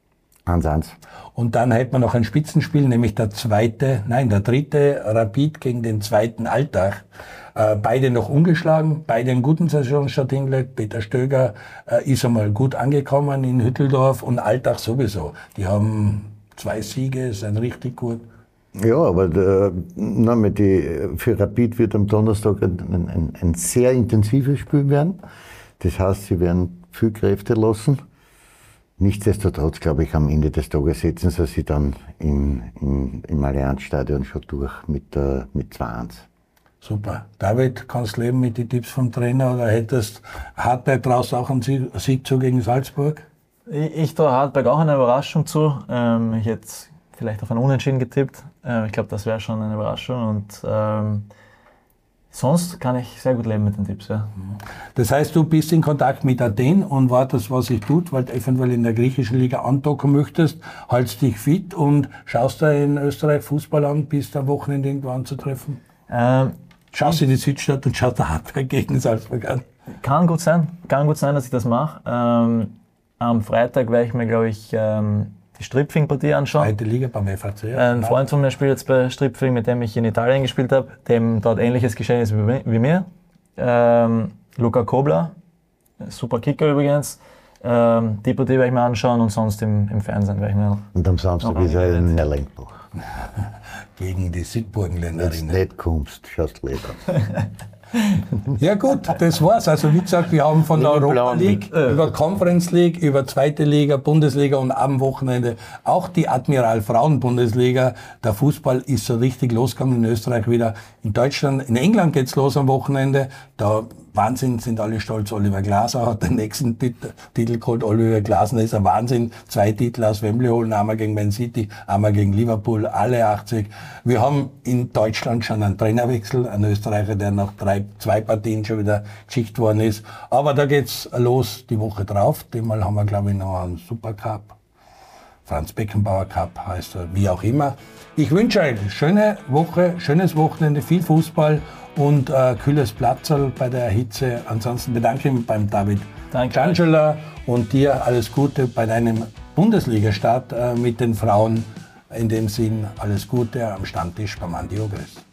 eins eins. Und dann hätten wir noch ein Spitzenspiel, nämlich der zweite, nein, der dritte Rapid gegen den zweiten Altach. Äh, beide noch ungeschlagen, beide einen guten Saisonstart hingelegt. Peter Stöger äh, ist einmal gut angekommen in Hütteldorf und Altach sowieso. Die haben zwei Siege, sind richtig gut. Ja, aber äh, na, mit die, für Rapid wird am Donnerstag ein, ein, ein sehr intensives Spiel werden. Das heißt, sie werden viel Kräfte lassen. Nichtsdestotrotz, glaube ich, am Ende des Tages setzen sie sich dann im, im, im Allianzstadion schon durch mit, äh, mit zwei eins. Super. David, kannst du leben mit den Tipps vom Trainer oder hättest Hartberg draußen auch einen Sieg zu gegen Salzburg? Ich, ich traue Hartberg auch eine Überraschung zu. Ähm, ich hätte vielleicht auf ein Unentschieden getippt. Ähm, ich glaube, das wäre schon eine Überraschung. Und ähm, sonst kann ich sehr gut leben mit den Tipps. Ja. Das heißt, du bist in Kontakt mit Athen und wartest, was sich tut, weil du eventuell in der griechischen Liga andocken möchtest, hältst dich fit und schaust da in Österreich Fußball an, bist am Wochenende irgendwo anzutreffen? Ähm, Schaust du in die Südstadt und schaust der Hartberg gegen Salzburg an? Kann gut sein, kann gut sein, dass ich das mache. Ähm, am Freitag werde ich mir, glaube ich, ähm, die Stripfing-Partie anschauen. Zweite Liga beim F A C. Ja. Ein Freund von mir spielt jetzt bei Stripfing, mit dem ich in Italien gespielt habe, dem dort ähnliches geschehen ist wie, wie mir. Ähm, Luca Kobler, super Kicker übrigens. Ähm, die Partie werde ich mir anschauen und sonst im, im Fernsehen werde ich mir. Und am Samstag ist er in Erlenbach. Gegen die Wenn du Südburgenländerinnen. nicht kommst, schaust du Leder. Ja gut, das war's. Also wie gesagt, wir haben von der Mit dem Europa blauen League, Blick. über Conference League, über zweite Liga, Bundesliga und am Wochenende auch die Admiral Frauen Bundesliga. Der Fußball ist so richtig losgegangen in Österreich wieder. In Deutschland, in England geht's los am Wochenende. Da Wahnsinn, sind alle stolz. Oliver Glasner hat den nächsten Titel, Titel geholt. Oliver Glasner ist ein Wahnsinn. Zwei Titel aus Wembley holen, einmal gegen Man City, einmal gegen Liverpool, alle achtzig. Wir haben in Deutschland schon einen Trainerwechsel, einen Österreicher, der nach drei, zwei Partien schon wieder geschickt worden ist. Aber da geht's los die Woche drauf. Diesmal haben wir, glaube ich, noch einen Supercup. Franz Beckenbauer Cup heißt er, wie auch immer. Ich wünsche euch eine schöne Woche, schönes Wochenende, viel Fußball und äh, kühles Platzerl bei der Hitze. Ansonsten bedanke ich mich beim David Angela und dir alles Gute bei deinem Bundesliga-Start äh, mit den Frauen. In dem Sinn alles Gute am Stammtisch beim Andi Ogres.